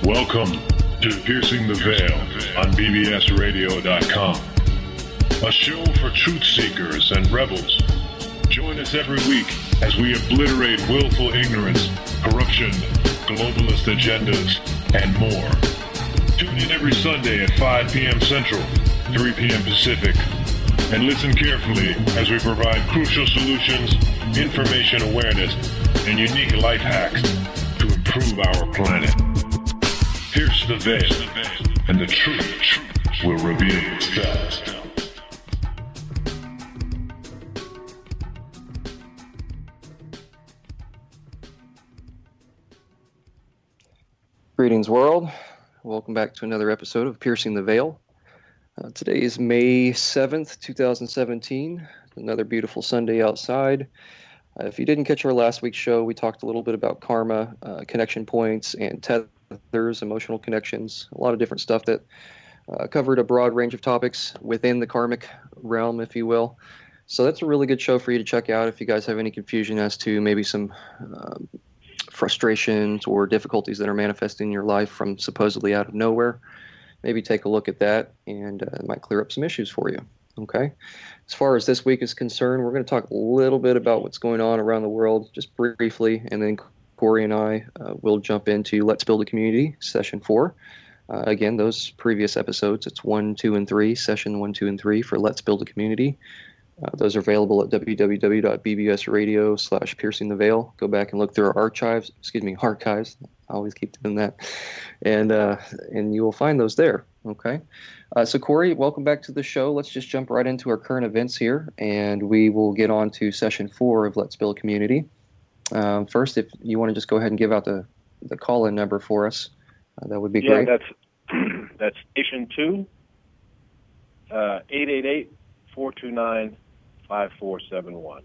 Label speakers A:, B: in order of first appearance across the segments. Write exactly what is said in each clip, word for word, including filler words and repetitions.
A: Welcome to Piercing the Veil on B B S radio dot com, a show for truth seekers and rebels. Join us every week as we obliterate willful ignorance, corruption, globalist agendas, and more. Tune in every Sunday at five p.m. Central, three p.m. Pacific, and listen carefully as we provide crucial solutions, information awareness, and unique life hacks to improve our planet. Pierce the veil, and the truth will reveal itself.
B: Greetings, world. Welcome back to another episode of Piercing the Veil. Uh, today is May seventh, twenty seventeen. Another beautiful Sunday outside. Uh, if you didn't catch our last week's show, we talked a little bit about karma, uh, connection points, and tethers, emotional connections, a lot of different stuff that uh, covered a broad range of topics within the karmic realm, if you will. So that's a really good show for you to check out if you guys have any confusion as to maybe some um, frustrations or difficulties that are manifesting in your life from supposedly out of nowhere. Maybe take a look at that, and uh, it might clear up some issues for you. Okay. As far as this week is concerned, we're going to talk a little bit about what's going on around the world, just briefly, and then Corey and I uh, will jump into Let's Build a Community, Session four. Uh, again, those previous episodes, it's one, two, and three, Session one, two, and three for Let's Build a Community. Uh, those are available at w w w dot b b s radio slash piercing the veil. Go back and look through our archives, excuse me, archives. I always keep doing that. And uh, and you will find those there, okay? Uh, so, Corey, welcome back to the show. Let's just jump right into our current events here, and we will get on to Session four of Let's Build a Community. Um, first, if you want to just go ahead and give out the, the call-in number for us, uh, that would be
C: yeah,
B: great.
C: Yeah, that's, that's Station two, uh, eight eight eight, four two nine, five four seven one.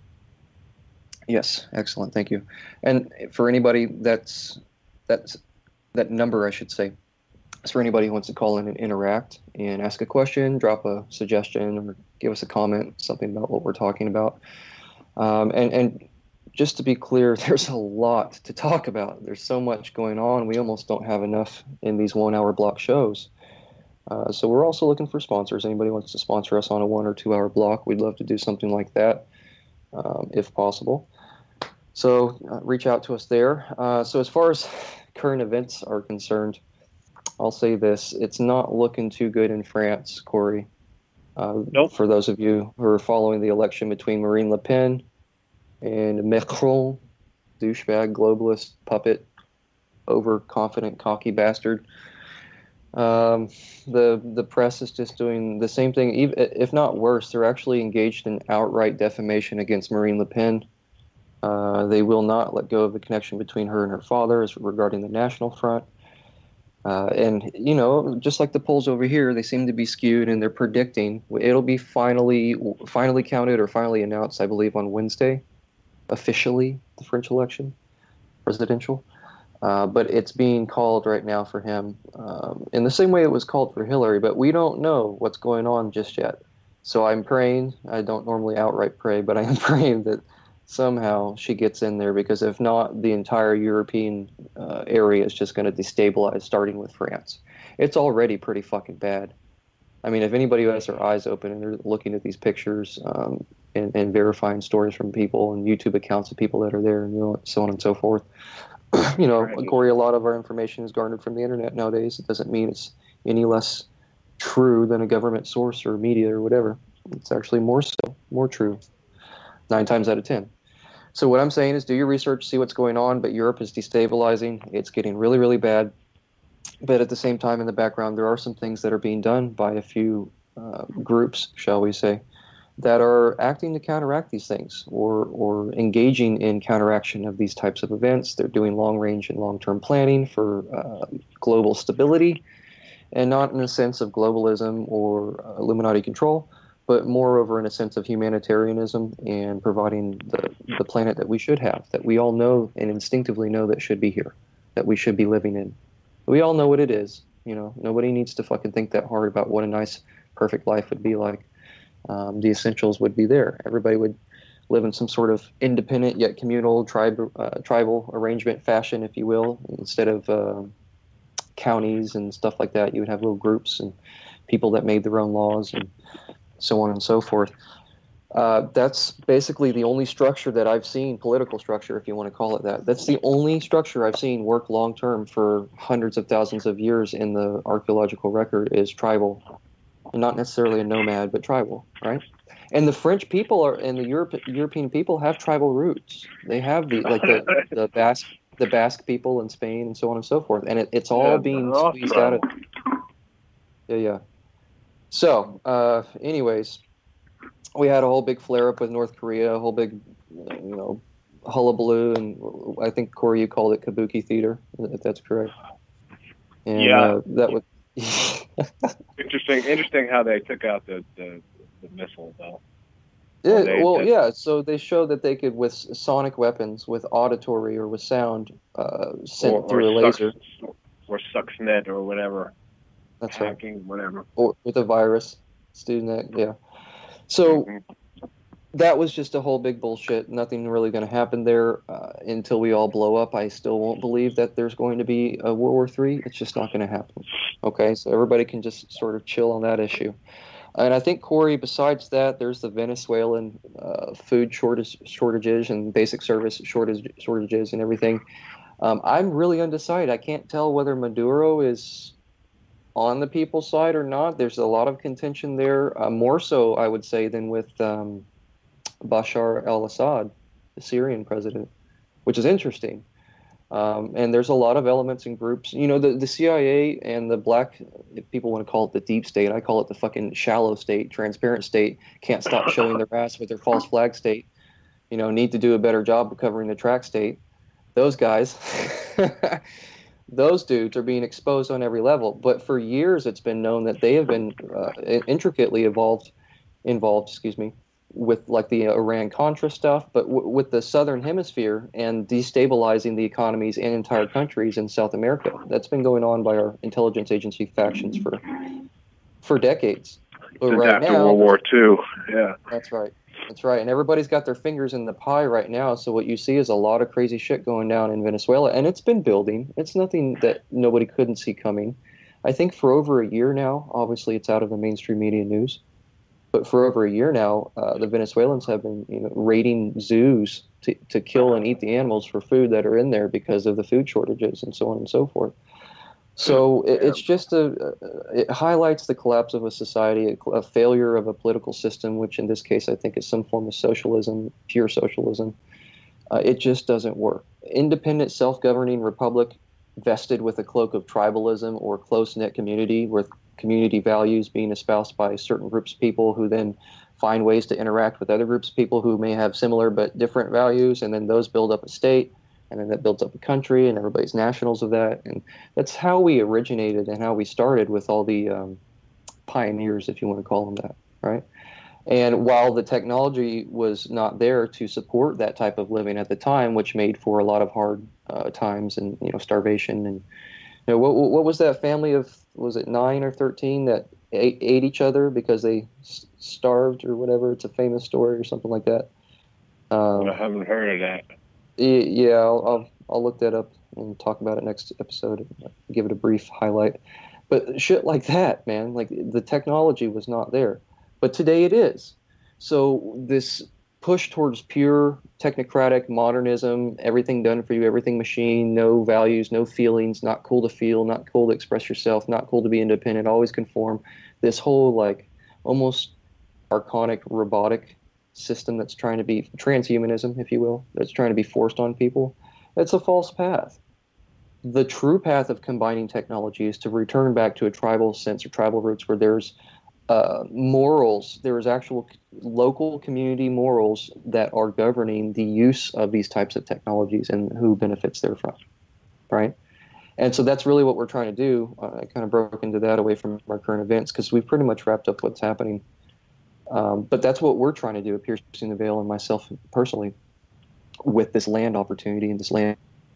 B: Yes, excellent. Thank you. And for anybody that's that's that number, I should say, is for anybody who wants to call in and interact and ask a question, drop a suggestion, or give us a comment, something about what we're talking about. Um, and and just to be clear, there's a lot to talk about. There's so much going on. We almost don't have enough in these one-hour block shows. Uh, so we're also looking for sponsors. Anybody wants to sponsor us on a one or two hour block, we'd love to do something like that, um, if possible. So uh, reach out to us there. Uh, so as far as current events are concerned, I'll say this. It's not looking too good in France, Corey. Uh,
C: nope.
B: For those of you who are following the election between Marine Le Pen and Macron, douchebag, globalist, puppet, overconfident, cocky bastard. Um, the the press is just doing the same thing, even, if not worse. They're actually engaged in outright defamation against Marine Le Pen. Uh, they will not let go of the connection between her and her father as regarding the National Front. Uh, and, you know, just like the polls over here, they seem to be skewed, and they're predicting it'll be finally finally counted or finally announced, I believe, on Wednesday, officially, the French election, presidential. Uh, but it's being called right now for him um, in the same way it was called for Hillary, but we don't know what's going on just yet. So I'm praying, I don't normally outright pray, but I am praying that somehow she gets in there, because if not, the entire European uh, area is just going to destabilize, starting with France. It's already pretty fucking bad. I mean, if anybody has their eyes open and they're looking at these pictures um, and, and verifying stories from people and YouTube accounts of people that are there and you know, so on and so forth, you know,
C: Right.
B: Corey, a lot of our information is garnered from the internet nowadays. It doesn't mean it's any less true than a government source or media or whatever. It's actually more so, more true, nine times out of ten. So what I'm saying is do your research, see what's going on, but Europe is destabilizing. It's getting really, really bad. But at the same time, in the background, there are some things that are being done by a few uh, groups, shall we say, that are acting to counteract these things, or or engaging in counteraction of these types of events. They're doing long-range and long-term planning for uh, global stability, and not in a sense of globalism or uh, Illuminati control, but moreover in a sense of humanitarianism and providing the, the planet that we should have, that we all know and instinctively know that should be here, that we should be living in. We all know what it is. You know, nobody needs to fucking think that hard about what a nice, perfect life would be like. Um, the essentials would be there. Everybody would live in some sort of independent yet communal tribe, uh, tribal arrangement fashion, if you will, instead of uh, counties and stuff like that. You would have little groups and people that made their own laws and so on and so forth. Uh, that's basically the only structure that I've seen, political structure, if you want to call it that. That's the only structure I've seen work long term for hundreds of thousands of years in the archaeological record is tribal. Not necessarily a nomad, but tribal, right? And the French people are, and the Europe, European people have tribal roots. They have the like the the Basque the Basque people in Spain and so on and so forth. And it, it's all
C: Yeah,
B: being
C: they're all
B: squeezed
C: tribal.
B: out of. Yeah, yeah. So, uh, anyways, we had a whole big flare up with North Korea, a whole big, you know, hullabaloo, and I think Corey, you called it Kabuki theater, if that's correct. And,
C: Yeah.
B: uh, that was.
C: Interesting. Interesting how they took out the the, the missile though.
B: Yeah,
C: They-
B: well,
C: that-
B: yeah. So they showed that they could, with sonic weapons, with auditory or with sound, uh, sent
C: or,
B: through
C: or
B: a laser.
C: Sucks, or Stuxnet or whatever.
B: That's right.
C: Hacking, whatever.
B: Or with a virus, StuxNet. Yeah. So
C: Mhm.
B: that was just a whole big bullshit. Nothing really going to happen there uh, until we all blow up. I still won't believe that there's going to be a World War Three. It's just not going to happen. Okay, so everybody can just sort of chill on that issue. And I think, Corey, besides that, there's the Venezuelan uh, food shortage, shortages and basic service shortage, shortages and everything. Um, I'm really undecided. I can't tell whether Maduro is on the people's side or not. There's a lot of contention there, uh, more so, I would say, than with um, Bashar al-Assad, the Syrian president, which is interesting. Um, and there's a lot of elements and groups. You know, the, the C I A and the black, if people want to call it the deep state, I call it the fucking shallow state, transparent state, can't stop showing their ass with their false flag state, you know, need to do a better job of covering the track state. Those guys, those dudes are being exposed on every level. But for years, it's been known that they have been uh, intricately involved, involved, excuse me, with like the Iran-Contra stuff, but w- with the Southern Hemisphere and destabilizing the economies and entire countries in South America. That's been going on by our intelligence agency factions for for decades. But
C: Since
B: right
C: after
B: now,
C: World War Two. Yeah.
B: that's right. That's right. And everybody's got their fingers in the pie right now. So what you see is a lot of crazy shit going down in Venezuela. And it's been building. It's nothing that nobody couldn't see coming. I think for over a year now, obviously it's out of the mainstream media news, but for over a year now, uh, the Venezuelans have been, you know, raiding zoos to, to kill and eat the animals for food that are in there because of the food shortages and so on and so forth. So it, it's just a, it highlights the collapse of a society, a, a failure of a political system, which in this case I think is some form of socialism, pure socialism. Uh, it just doesn't work. Independent, self-governing republic vested with a cloak of tribalism or close-knit community with community values being espoused by certain groups of people who then find ways to interact with other groups of people who may have similar but different values, and then those build up a state. And then that builds up a country, and everybody's nationals of that. And that's how we originated and how we started with all the um, pioneers, if you want to call them that, right? And while the technology was not there to support that type of living at the time, which made for a lot of hard uh, times and, you know, starvation. And, you know, what, what was that family of, was it nine or thirteen that ate, ate each other because they s- starved or whatever? It's a famous story or something like that. Um,
C: I haven't heard of that.
B: Yeah, I'll, I'll I'll look that up and talk about it next episode and give it a brief highlight. But shit like that, man, like the technology was not there, but today it is. So this push towards pure technocratic modernism, everything done for you, everything machine, no values, no feelings, not cool to feel, not cool to express yourself, not cool to be independent, always conform. This whole like almost archonic robotic system that's trying to be transhumanism, if you will, that's trying to be forced on people. It's a false path. The true path of combining technology is to return back to a tribal sense or tribal roots where there's uh, morals, there is actual local community morals that are governing the use of these types of technologies and who benefits therefrom, right? And so that's really what we're trying to do. Uh, I kind of broke into that away from our current events because we've pretty much wrapped up what's happening. Um, but that's what we're trying to do at Piercing the Veil, and myself personally, with this land opportunity and this land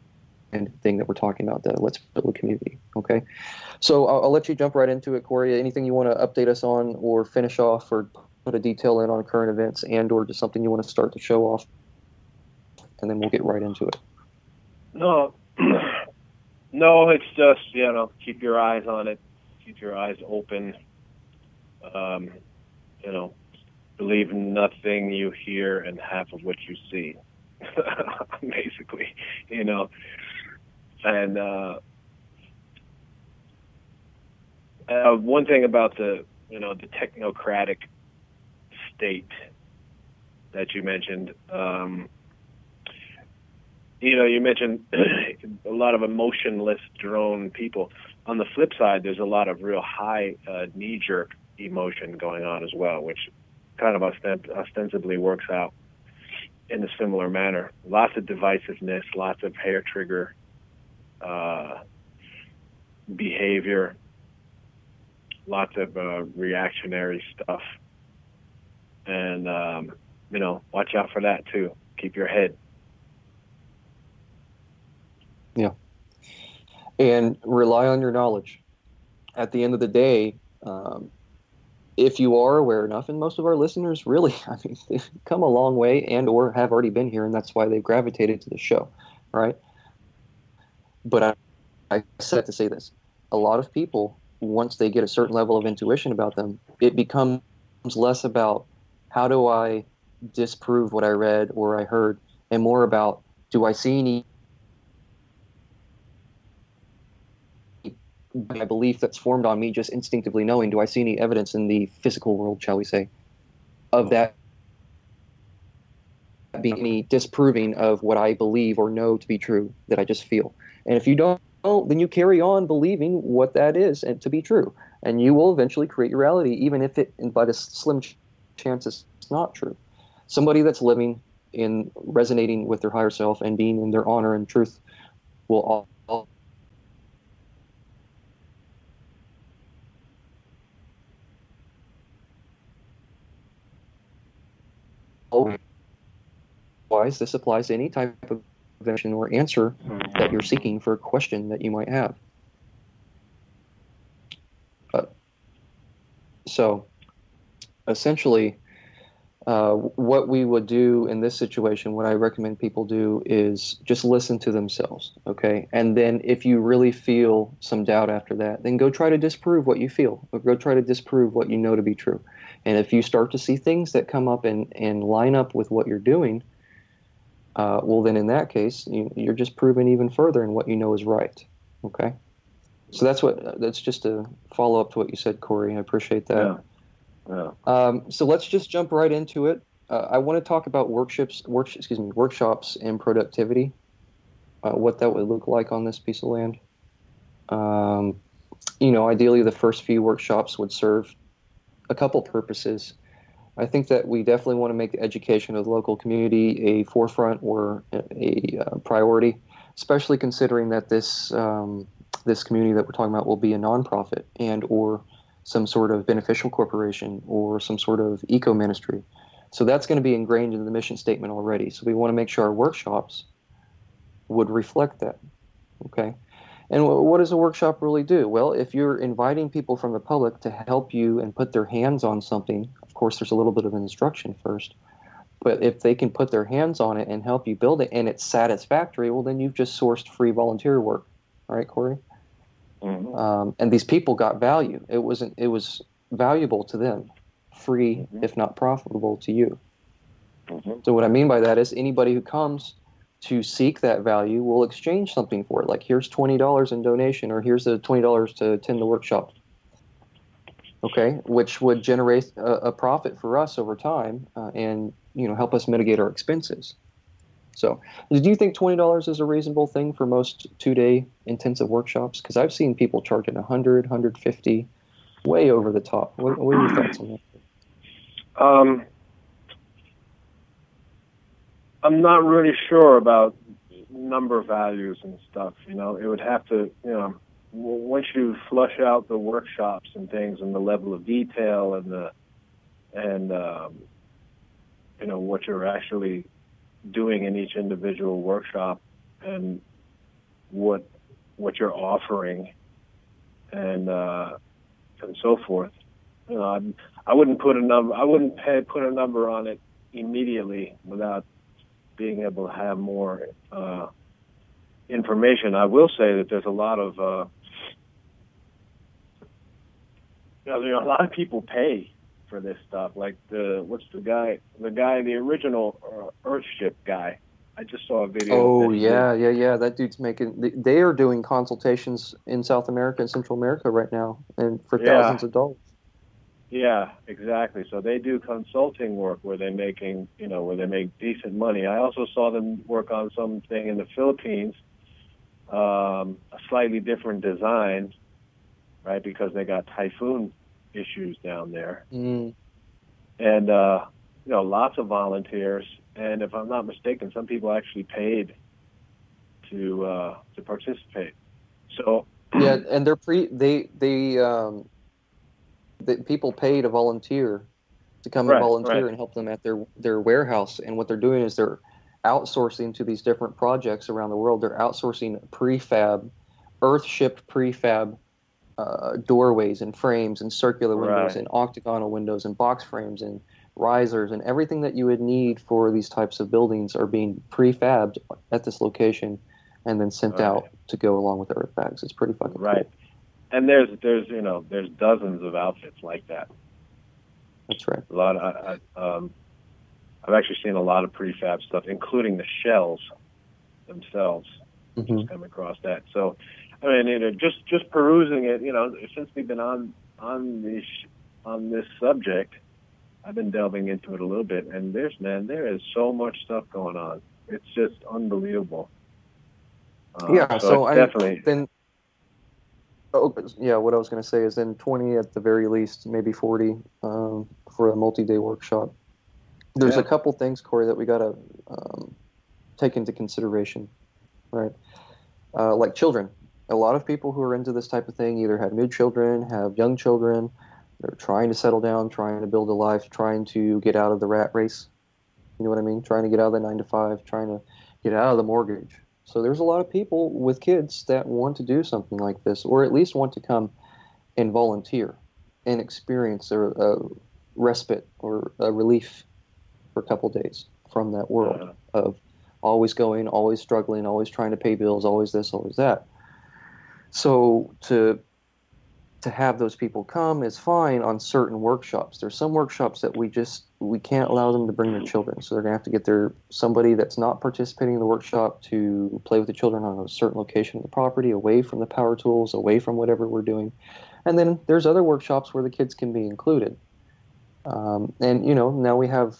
B: thing that we're talking about, the Let's Build a Community. Okay, so I'll, I'll let you jump right into it, Corey. Anything you want to update us on, or finish off, or put a detail in on current events, and or just something you want to start to show off, and then we'll get right into it.
C: No, No, it's just, you know, keep your eyes on it, keep your eyes open. Um, you know, believe in nothing you hear and half of what you see, basically, you know. And uh, uh, one thing about the, you know, the technocratic state that you mentioned, um, you know, you mentioned a lot of emotionless drone people. On the flip side, there's a lot of real high uh, knee-jerk emotion going on as well, which kind of ostent- ostensibly works out in a similar manner. Lots of divisiveness, lots of hair trigger uh, behavior, lots of uh, reactionary stuff. And, um, you know, watch out for that too. Keep your head.
B: Yeah. And rely on your knowledge. At the end of the day, um, if you are aware enough, and most of our listeners really, I mean, they've come a long way and or have already been here, and that's why they've gravitated to the show, right? But I, I said to say this. A lot of people, once they get a certain level of intuition about them, it becomes less about how do I disprove what I read or I heard, and more about, do I see any my belief that's formed on me just instinctively knowing, do I see any evidence in the physical world, shall we say, of that being any disproving of what I believe or know to be true that I just feel. And if you don't, then you carry on believing what that is and to be true. And you will eventually create your reality, even if it, by the slim chance it's not true. Somebody that's living in resonating with their higher self and being in their honor and truth will all Otherwise, this applies to any type of invention or answer that you're seeking for a question that you might have. Uh, so, essentially, uh, what we would do in this situation, what I recommend people do is just listen to themselves, okay? And then if you really feel some doubt after that, then go try to disprove what you feel, or go try to disprove what you know to be true. And if you start to see things that come up and, and line up with what you're doing, uh, well, then in that case, you, you're just proving even further in what you know is right, okay? So that's what, that's just a follow-up to what you said, Corey. I appreciate that.
C: Yeah. Yeah.
B: Um, so let's just jump right into it. Uh, I want to talk about workshops, work, excuse me, workshops and productivity, uh, what that would look like on this piece of land. Um, you know, ideally the first few workshops would serve a couple purposes. I think that we definitely want to make the education of the local community a forefront or a, a uh, priority, especially considering that this um, this community that we're talking about will be a nonprofit and or some sort of beneficial corporation or some sort of eco-ministry. So that's going to be ingrained in the mission statement already. So we want to make sure our workshops would reflect that, okay? And what does a workshop really do? Well, if you're inviting people from the public to help you and put their hands on something, of course there's a little bit of instruction first, but if they can put their hands on it and help you build it and it's satisfactory, well, then you've just sourced free volunteer work. All right, Corey?
C: Mm-hmm.
B: Um, and these people got value. It wasn't. It was valuable to them, free, mm-hmm. if not profitable to you. Mm-hmm. So what I mean by that is anybody who comes to seek that value will exchange something for it. Like here's twenty dollars in donation, or here's the twenty dollars to attend the workshop. Okay, which would generate a, a profit for us over time, uh, and you know help us mitigate our expenses. So, do you think twenty dollars is a reasonable thing for most two-day intensive workshops? Because I've seen people charging one hundred, one hundred fifty, way over the top. What, what are your thoughts on that?
C: Um, I'm not really sure about number values and stuff. You know, it would have to, you know, once you flush out the workshops and things and the level of detail and the, and, um, you know, what you're actually doing in each individual workshop and what what you're offering and uh, and so forth. You know, I'm, I wouldn't put a number. I wouldn't pay, put a number on it immediately without being able to have more uh, information. I will say that there's a lot of, uh, you know, there are a lot of people pay for this stuff. Like the what's the guy, the guy, the original uh, Earthship guy. I just saw a video.
B: Oh yeah, yeah, yeah. That dude's making. They, they are doing consultations in South America and Central America right now, and for
C: Yeah.
B: thousands of dollars.
C: Yeah, exactly. So they do consulting work where they're making, you know, where they make decent money. I also saw them work on something in the Philippines, um, a slightly different design, right? Because they got typhoon issues down there,
B: Mm.
C: and uh, you know, lots of volunteers. And if I'm not mistaken, some people actually paid to uh, to participate. So
B: Yeah, and they're pre. They they um. The people pay to volunteer, to come
C: Right,
B: and volunteer
C: right.
B: and help them at their their warehouse. And what they're doing is they're outsourcing to these different projects around the world. They're outsourcing prefab, earth-shipped prefab uh, doorways and frames and circular windows
C: Right.
B: and octagonal windows and box frames and risers and everything that you would need for these types of buildings are being prefabbed at this location and then sent
C: Right.
B: out to go along with the earth bags. It's pretty fucking
C: right.
B: cool.
C: And there's there's you know there's dozens of outfits like that.
B: That's right.
C: A lot. Of, I, I, um, I've actually seen a lot of prefab stuff, including the shells themselves.
B: Mhm.
C: Just come across that. So, I mean, you know, just just perusing it. You know, since we've been on on this on this subject, I've been delving into it a little bit, and there's man, there is so much stuff going on. It's just unbelievable. Uh,
B: Yeah, so,
C: it's
B: I
C: definitely
B: then oh, yeah, what I was going to say is then twenty at the very least, maybe forty um, for a multi-day workshop. There's
C: Yeah.
B: a couple things, Corey, that we got to um, take into consideration, right? Uh, like children. A lot of people who are into this type of thing either have new children, have young children, they're trying to settle down, trying to build a life, trying to get out of the rat race. You know what I mean? Trying to get out of the nine to five, trying to get out of the mortgage. So there's a lot of people with kids that want to do something like this, or at least want to come and volunteer and experience a, a respite or a relief for a couple days from that world
C: Yeah.
B: of always going, always struggling, always trying to pay bills, always this, always that. So to to have those people come is fine on certain workshops. There's some workshops that we just we can't allow them to bring their children, so they're gonna have to get their somebody that's not participating in the workshop to play with the children on a certain location of the property, away from the power tools, away from whatever we're doing. And then there's other workshops where the kids can be included. Um, and you know, now we have,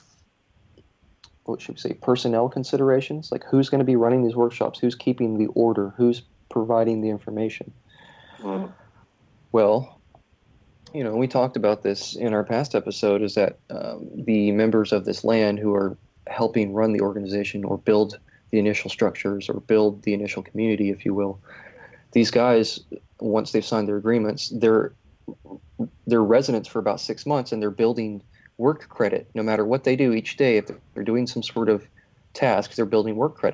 B: what should we say, personnel considerations, like who's going to be running these workshops, who's keeping the order, who's providing the information.
C: Mhm.
B: Well, you know, we talked about this in our past episode, is that um, the members of this land who are helping run the organization or build the initial structures or build the initial community, if you will, these guys, once they've signed their agreements, they're they're residents for about six months and they're building work credit. No matter what they do each day, if they're doing some sort of task, they're building work credit.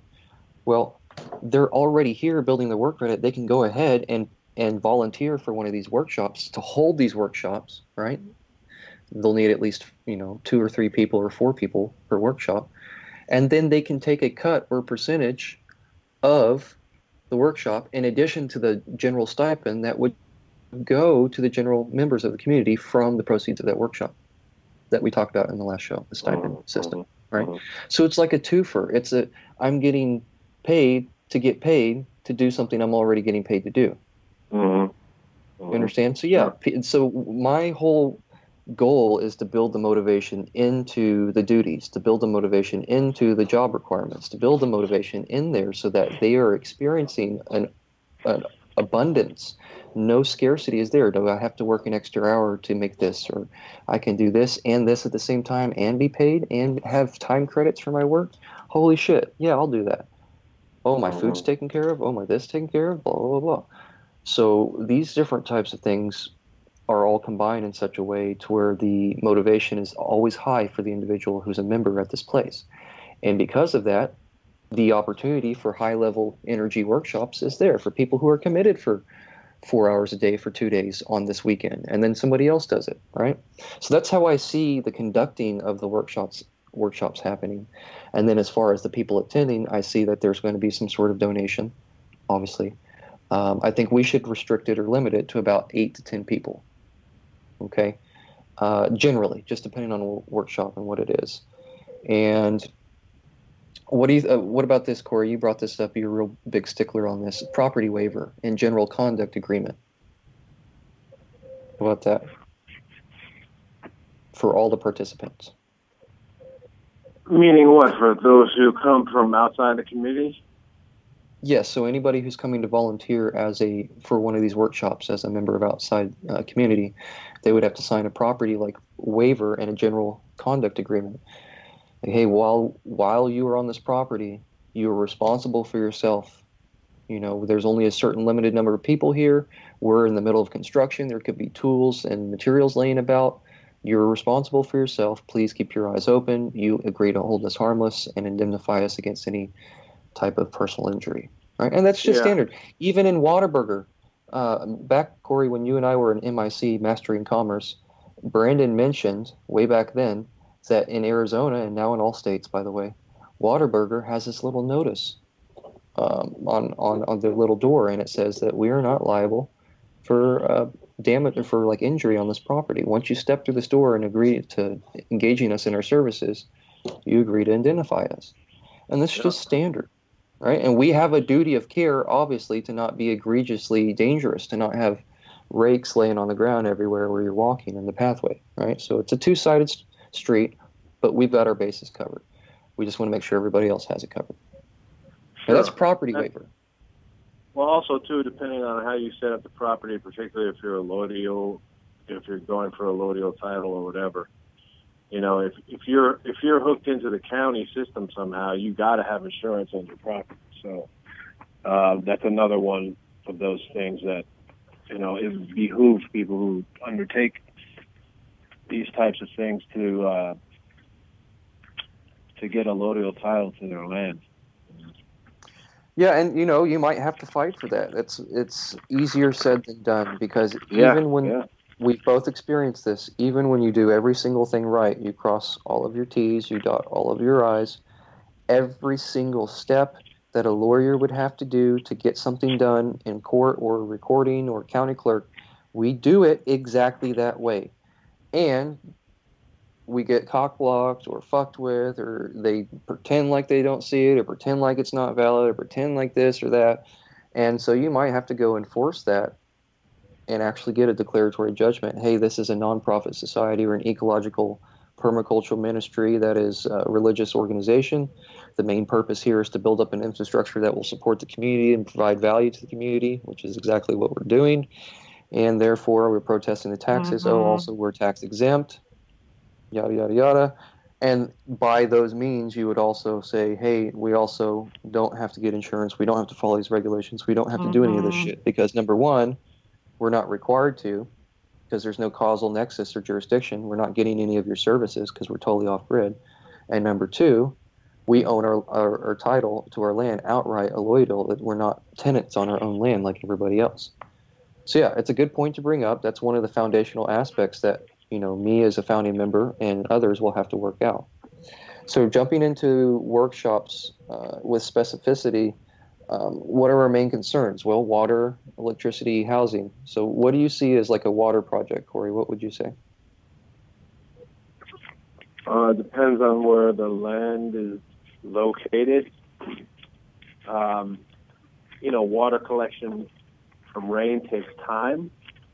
B: Well, they're already here building the work credit. They can go ahead and and volunteer for one of these workshops to hold these workshops, right? They'll need at least, you know, two or three people or four people per workshop. And then they can take a cut or percentage of the workshop in addition to the general stipend that would go to the general members of the community from the proceeds of that workshop that we talked about in the last show, the stipend
C: Mhm.
B: system, right?
C: Mhm.
B: So it's like a twofer. It's a, I'm getting paid to get paid to do something I'm already getting paid to do.
C: Mhm.
B: You understand? So yeah, p- so my whole goal is to build the motivation into the duties, to build the motivation into the job requirements, to build the motivation in there so that they are experiencing an, an abundance. No scarcity is there. Do I have to work an extra hour to make this, or I can do this and this at the same time and be paid and have time credits for my work? Holy shit. Yeah, I'll do that. Oh, my food's
C: Mhm.
B: taken care of. Oh, my this taken care of. Blah, blah, blah. So these different types of things are all combined in such a way to where the motivation is always high for the individual who's a member at this place. And because of that, the opportunity for high-level energy workshops is there for people who are committed for four hours a day for two days on this weekend, and then somebody else does it, right? So that's how I see the conducting of the workshops workshops happening. And then as far as the people attending, I see that there's going to be some sort of donation, obviously. Um, I think we should restrict it or limit it to about eight to ten people. Okay, uh, generally, just depending on the workshop and what it is. And what do you? Uh, what about this, Corey? You brought this up. You're a real big stickler on this property waiver and general conduct agreement. What about that for all the participants?
C: Meaning what? For those who come from outside the community?
B: Yes, so anybody who's coming to volunteer as a for one of these workshops as a member of outside uh, community, they would have to sign a property like waiver and a general conduct agreement. Like, hey, while while you are on this property, you are responsible for yourself. You know, there's only a certain limited number of people here. We're in the middle of construction. There could be tools and materials laying about. You're responsible for yourself. Please keep your eyes open. You agree to hold us harmless and indemnify us against any type of personal injury, right? And that's just
C: Yeah.
B: standard. Even in Whataburger, uh, back, Corey, when you and I were in M I C, Mastering Commerce, Brandon mentioned way back then that in Arizona, and now in all states, by the way, Whataburger has this little notice um, on, on, on their little door, and it says that we are not liable for uh, damage or for like injury on this property. Once you step through this door and agree to engaging us in our services, you agree to indemnify us. And this is
C: Yeah.
B: just standard. Right, and we have a duty of care, obviously, to not be egregiously dangerous, to not have rakes laying on the ground everywhere where you're walking in the pathway, right? So it's a two-sided st- street, but we've got our bases covered. We just want to make sure everybody else has it covered. Now, that's
C: Sure.
B: property
C: That's-
B: waiver.
C: Well, also, too, depending on how you set up the property, particularly if you're a Lodial, if you're going for a Lodial title or whatever, you know, if, if you're if you're hooked into the county system somehow, you got to have insurance on your property. So uh, that's another one of those things that, you know, it behooves people who undertake these types of things to uh, to get a Lodial title to their land.
B: Yeah, and you know, you might have to fight for that. It's it's easier said than done because
C: Yeah,
B: even when
C: yeah.
B: we've both experienced this, even when you do every single thing right, you cross all of your T's, you dot all of your I's, every single step that a lawyer would have to do to get something done in court or recording or county clerk, we do it exactly that way. And we get cock-blocked or fucked with, or they pretend like they don't see it, or pretend like it's not valid, or pretend like this or that. And so you might have to go enforce that and actually get a declaratory judgment. Hey, this is a nonprofit society or an ecological permacultural ministry that is a religious organization. The main purpose here is to build up an infrastructure that will support the community and provide value to the community, which is exactly what we're doing. And therefore, we're protesting the taxes.
C: Mm-hmm.
B: Oh, also, we're tax exempt. Yada, yada, yada. And by those means, you would also say, hey, we also don't have to get insurance. We don't have to follow these regulations. We don't have to do any of this shit because, number one, we're not required to because there's no causal nexus or jurisdiction. We're not getting any of your services because we're totally off-grid. And number two, we own our, our, our title to our land outright, alloidal, that we're not tenants on our own land like everybody else. So, yeah, it's a good point to bring up. That's one of the foundational aspects that you know, me as a founding member and others will have to work out. So jumping into workshops uh, with specificity, um, what are our main concerns? Well, water, electricity, housing. So what do you see as like a water project, Corey? What would you say?
C: Uh, depends on where the land is located. Um, you know, water collection from rain takes time.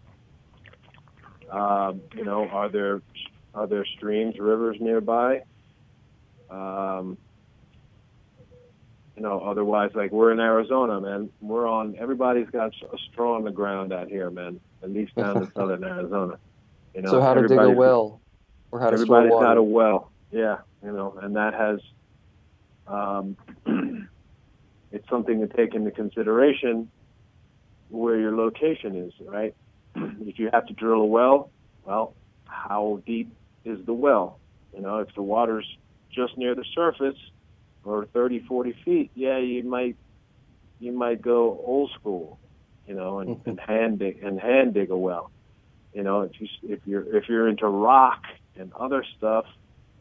C: Um, you know, are there are there streams, rivers nearby? Um, you know, otherwise, like we're in Arizona, man. We're on. Everybody's got a straw on the ground out here, man. At least down in southern Arizona. You know,
B: so how to dig a
C: everybody's-
B: well or how to store
C: Everybody's
B: water?
C: got a well, yeah. You know, and that has. Um, it's something to take into consideration where your location is, right? If you have to drill a well, well, how deep is the well? You know, if the water's just near the surface or thirty, forty feet, yeah, you might you might go old school, you know, and, and hand dig and hand dig a well. You know, if you if you're if you're into rock and other stuff,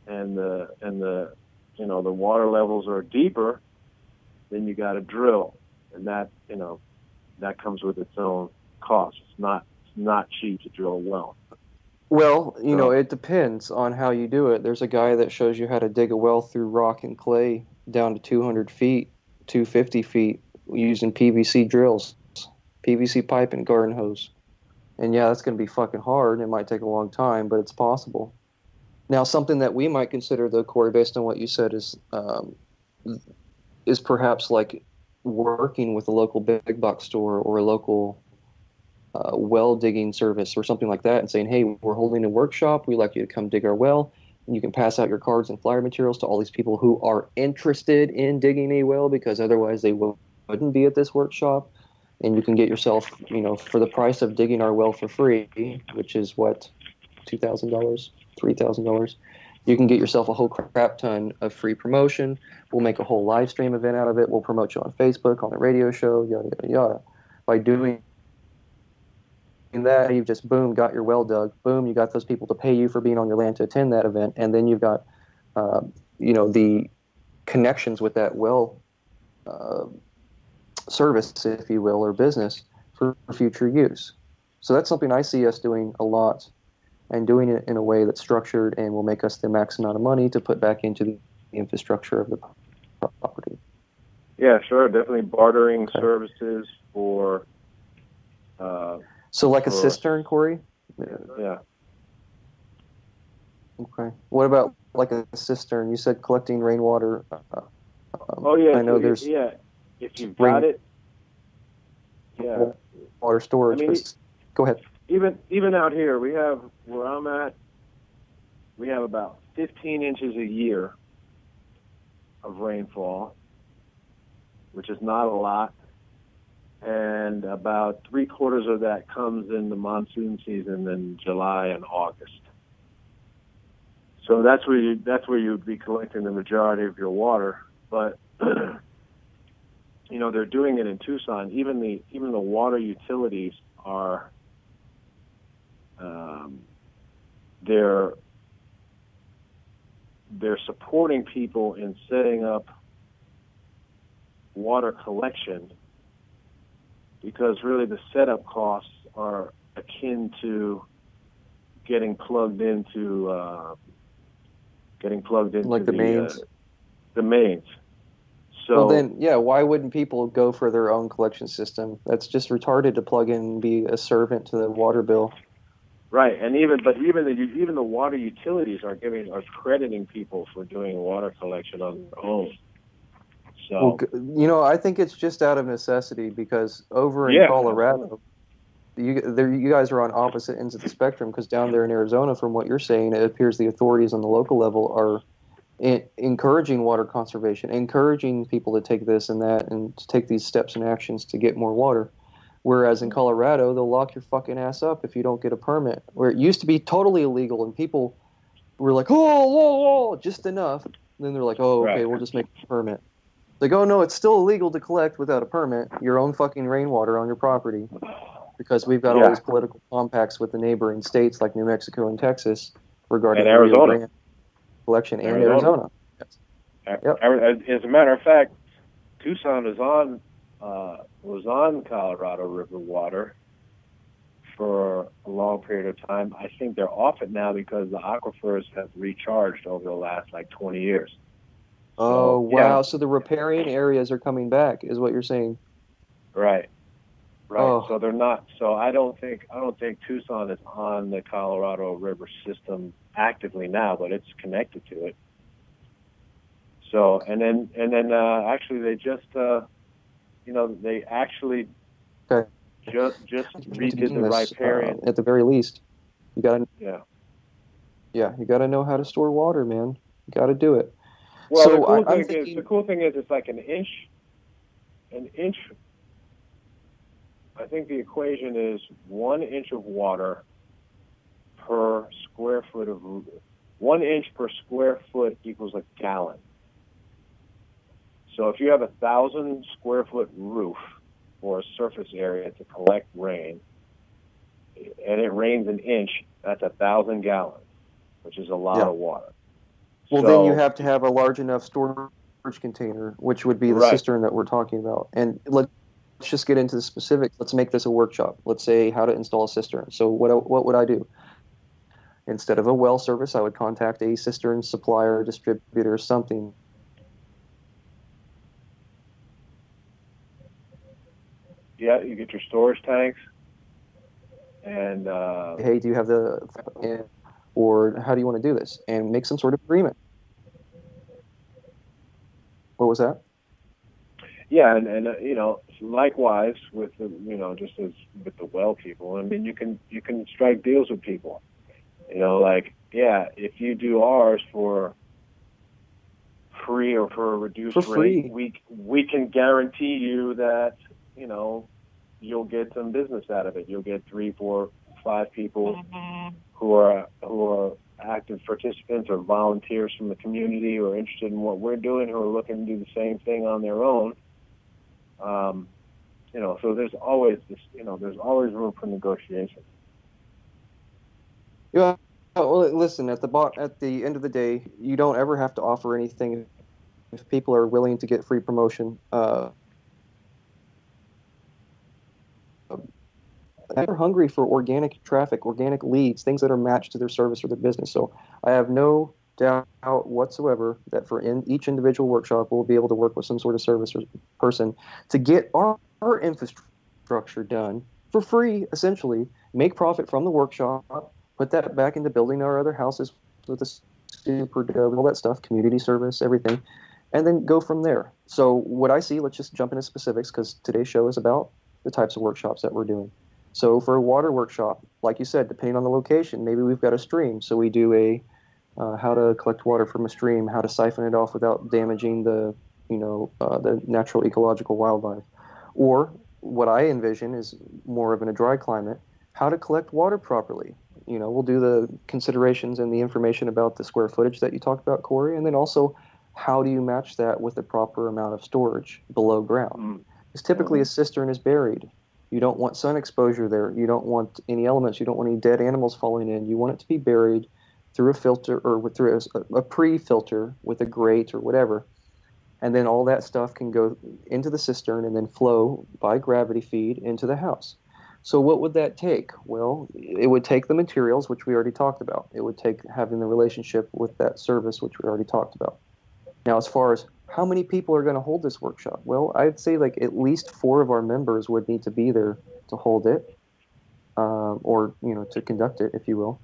C: and the and the you know the water levels are deeper, then you got to drill, and that you know that comes with its own cost. It's not it's not cheap to drill a well.
B: Well, you
C: So-
B: know, it depends on how you do it. There's a guy that shows you how to dig a well through rock and clay down to two hundred feet, two hundred fifty feet, using P V C drills, P V C pipe and garden hose. And yeah, that's going to be fucking hard. It might take a long time, but it's possible. Now, something that we might consider, though, Corey, based on what you said, is um, is perhaps like working with a local big box store or a local uh, well digging service or something like that, and saying, "Hey, we're holding a workshop. We'd like you to come dig our well." And you can pass out your cards and flyer materials to all these people who are interested in digging a well, because otherwise they wouldn't be at this workshop. And you can get yourself, you know, for the price of digging our well for free, which is what, two thousand dollars, three thousand dollars, you can get yourself a whole crap ton of free promotion. We'll make a whole live stream event out of it. We'll promote you on Facebook, on the radio show, yada, yada, yada. By doing that, you've just, boom, got your well dug. Boom, you got those people to pay you for being on your land to attend that event. And then you've got, uh, you know, the connections with that well uh, service, if you will, or business for future use. So that's something I see us doing a lot, and doing it in a way that's structured and will make us the max amount of money to put back into the infrastructure of the property.
C: Yeah, sure. Definitely bartering
B: Okay.
C: services for. Uh,
B: So like a
C: for-
B: cistern, Corey?
C: yeah.
B: Okay. What about like a cistern? You said collecting rainwater. Uh, um,
C: Oh yeah.
B: I know
C: so,
B: there's
C: yeah. If you've
B: rain-
C: got it. Yeah.
B: water storage.
C: I mean,
B: but- go ahead.
C: Even even out here, we have where I'm at. We have about fifteen inches a year of rainfall, which is not a lot, and about three quarters of that comes in the monsoon season in July and August. So that's where you that's where you'd be collecting the majority of your water. But you know, they're doing it in Tucson. Even the even the water utilities are um, they're they're supporting people in setting up water collection, because really the setup costs are akin to getting plugged into uh, getting plugged into
B: Like the mains?
C: uh, the mains. So
B: Well, then, yeah, why wouldn't people go for their own collection system? That's just retarded to plug in and be a servant to the water bill.
C: right, and even but even the even the water utilities are giving are crediting people for doing water collection on their own. So
B: Well, g- you know, I think it's just out of necessity, because over in
C: Yeah.
B: Colorado, you there, you guys are on opposite ends of the spectrum, because down there in Arizona, from what you're saying, it appears the authorities on the local level are in, encouraging water conservation, encouraging people to take this and that and to take these steps and actions to get more water. Whereas in Colorado, they'll lock your fucking ass up if you don't get a permit. Where it used to be totally illegal, and people were like, "Oh, whoa, whoa," just enough. And then they're like, "Oh, okay,
C: Right.
B: we'll just make a permit." Like, oh no, it's still illegal to collect without a permit your own fucking rainwater on your property, because we've got all
C: Yeah.
B: these political compacts with the neighboring states like New Mexico and Texas regarding
C: And
B: the Rio
C: Arizona.
B: Grande collection, and
C: Arizona.
B: Arizona. Yep.
C: As a matter of fact, Tucson is on uh, was on Colorado River water for a long period of time. I think they're off it now because the aquifers have recharged over the last like twenty years.
B: Oh
C: So,
B: wow!
C: yeah.
B: So the riparian areas are coming back, is what you're saying?
C: Right. Right.
B: Oh.
C: So they're not. So I don't think I don't think Tucson is on the Colorado River system actively now, but it's connected to it. So and then and then uh, actually they just uh, you know they actually
B: Okay.
C: just just
B: To
C: redid
B: begin
C: the
B: this,
C: riparian.
B: uh, at the very least, you gotta
C: Yeah.
B: yeah, you gotta know how to store water, man. You gotta do it.
C: Well,
B: So
C: the cool
B: I- I'm
C: thing
B: thinking-
C: is the cool thing is it's like an inch, an inch. I think the equation is one inch of water per square foot of one inch per square foot equals a gallon. So if you have a thousand square foot roof or a surface area to collect rain, and it rains an inch, that's a thousand gallons, which is a lot
B: Yeah.
C: of water.
B: Well,
C: So,
B: then you have to have a large enough storage container, which would be the
C: right.
B: cistern that we're talking about. And let's just get into the specifics. Let's make this a workshop. Let's say how to install a cistern. So what what would I do? Instead of a well service, I would contact a cistern supplier, distributor, something.
C: Yeah, you get your storage tanks, and uh,
B: Hey, do you have the, or how do you want to do this? And make some sort of agreement. What was that?
C: yeah, and, and uh, you know, likewise with the, you know, just as with the well people. I mean, you can you can strike deals with people. You know, like, yeah, if you do ours for free or for a reduced
B: For free.
C: rate, we we can guarantee you that, you know, you'll get some business out of it. You'll get three, four, five people mm-hmm. who are who are active participants or volunteers from the community who are interested in what we're doing, who are looking to do the same thing on their own. Um, you know, so there's always this, you know, there's always room for negotiation.
B: Yeah. Well, listen. At the bo- at the end of the day, you don't ever have to offer anything if people are willing to get free promotion. Uh, they're hungry for organic traffic, organic leads, things that are matched to their service or their business. So I have no doubt whatsoever that for in each individual workshop, we'll be able to work with some sort of service or person to get our, our infrastructure done for free, essentially, make profit from the workshop, put that back into building our other houses with the super dove, all that stuff, community service, everything, and then go from there. So what I see, let's just jump into specifics because today's show is about the types of workshops that we're doing. So for a water workshop, like you said, depending on the location, maybe we've got a stream, so we do a uh, how to collect water from a stream, how to siphon it off without damaging the, you know, uh, the natural ecological wildlife. Or what I envision is more of in a dry climate, how to collect water properly. You know, we'll do the considerations and the information about the square footage that you talked about, Corey, and then also how do you match that with the proper amount of storage below ground? Because typically a cistern is buried. You don't want sun exposure there. You don't want any elements. You don't want any dead animals falling in. You want it to be buried through a filter or with, through a, a pre-filter with a grate or whatever. And then all that stuff can go into the cistern and then flow by gravity feed into the house. So what would that take? Well, it would take the materials, which we already talked about. It would take having the relationship with that service, which we already talked about. Now, as far as how many people are going to hold this workshop? Well, I'd say like at least four of our members would need to be there to hold it, um, or, you know, to conduct it, if you will.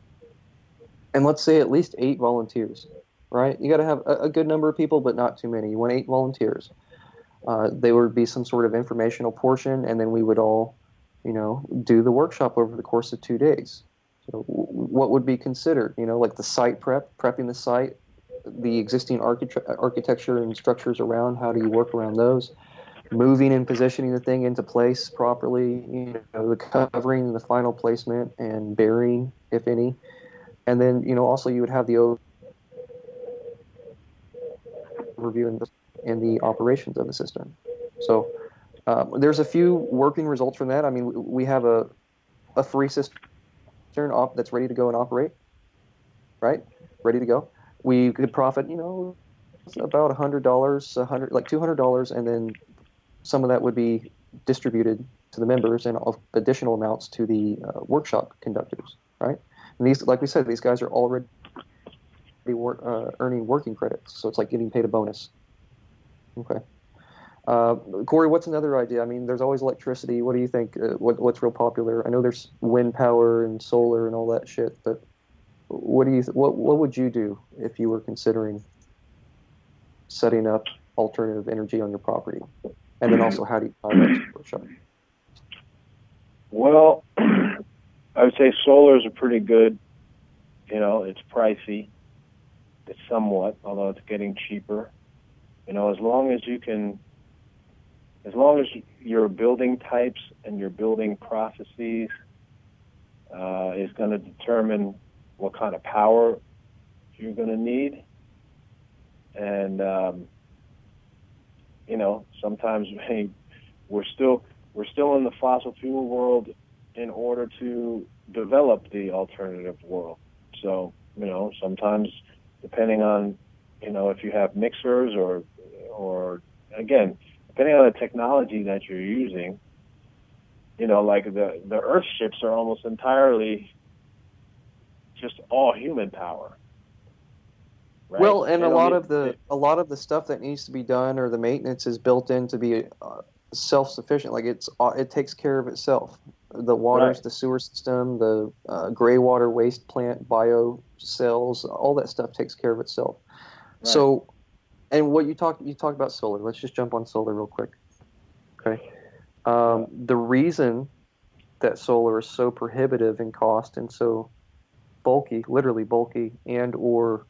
B: And let's say at least eight volunteers, right? You got to have a, a good number of people, but not too many. You want eight volunteers. Uh, there would be some sort of informational portion, and then we would all, you know, do the workshop over the course of two days. So w- what would be considered? You know, like the site prep, prepping the site, the existing architect- architecture and structures around, how do you work around those? Moving and positioning the thing into place properly, you know, the covering, the final placement, and burying, if any. And then, you know, also you would have the overview and the, and the operations of the system. So um, there's a few working results from that. I mean, we have a, a free cistern op- that's ready to go and operate, right? Ready to go. We could profit, you know, about a hundred dollars, a hundred, like two hundred dollars, and then some of that would be distributed to the members, and additional amounts to the uh, workshop conductors, right? And these, like we said, these guys are already work, uh, earning working credits, so it's like getting paid a bonus. Okay, uh, Corey, what's another idea? I mean, there's always electricity. What do you think? Uh, what, what's real popular? I know there's wind power and solar and all that shit, but What do you? Th- what What would you do if you were considering setting up alternative energy on your property? And then also, how do you tie that to the workshop?
C: Well, I would say solar is a pretty good. You know, it's pricey. It's somewhat, although it's getting cheaper. You know, as long as you can, as long as your building types and your building processes uh, is going to determine what kind of power you're going to need. And, um, you know, sometimes hey, we're still we're still in the fossil fuel world in order to develop the alternative world. So, you know, sometimes depending on, you know, if you have mixers or, or again, depending on the technology that you're using, you know, like the, the Earth ships are almost entirely just all human power. Right?
B: Well, and
C: They
B: a
C: don't
B: lot
C: need-
B: of the
C: they-
B: a lot of the stuff that needs to be done or the maintenance is built in to be uh, self-sufficient. Like it's uh, it takes care of itself. The waters,
C: Right.
B: the sewer system, the uh, gray water waste plant, bio cells, all that stuff takes care of itself.
C: Right.
B: So, and what you talked you talked about solar. Let's just jump on solar real quick. Okay. Um, the reason that solar is so prohibitive in cost and so bulky, literally bulky, and or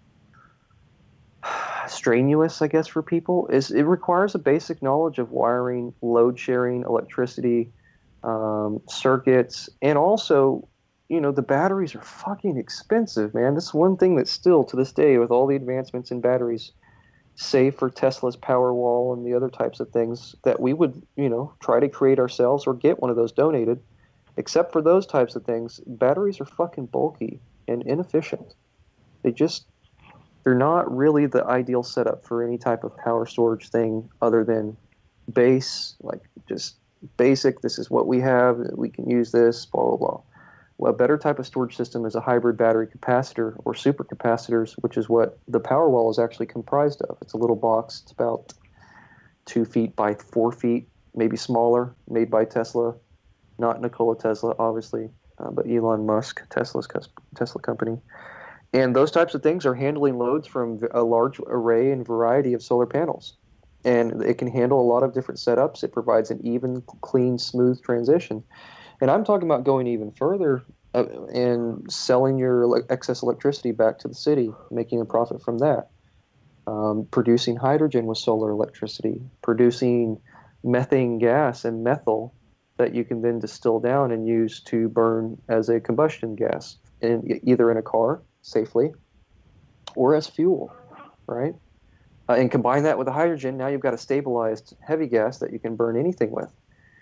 B: strenuous, I guess, for people is it requires a basic knowledge of wiring, load sharing, electricity, um, circuits, and also, you know, the batteries are fucking expensive, man. That's one thing that's still to this day, with all the advancements in batteries, save for Tesla's Powerwall and the other types of things that we would, you know, try to create ourselves or get one of those donated. Except for those types of things, batteries are fucking bulky and inefficient. They just, they're not really the ideal setup for any type of power storage thing other than base, like just basic, this is what we have, we can use this, blah, blah, blah. Well, a better type of storage system is a hybrid battery capacitor or supercapacitors, which is what the Powerwall is actually comprised of. It's a little box. It's about two feet by four feet, maybe smaller, made by Tesla. Not Nikola Tesla, obviously, uh, but Elon Musk, Tesla's Tesla company. And those types of things are handling loads from a large array and variety of solar panels. And it can handle a lot of different setups. It provides an even, clean, smooth transition. And I'm talking about going even further uh, and selling your ele- excess electricity back to the city, making a profit from that. Um, producing hydrogen with solar electricity, producing methane gas and methyl that you can then distill down and use to burn as a combustion gas, in, either in a car safely or as fuel, right? Uh, and combine that with the hydrogen, now you've got a stabilized heavy gas that you can burn anything with.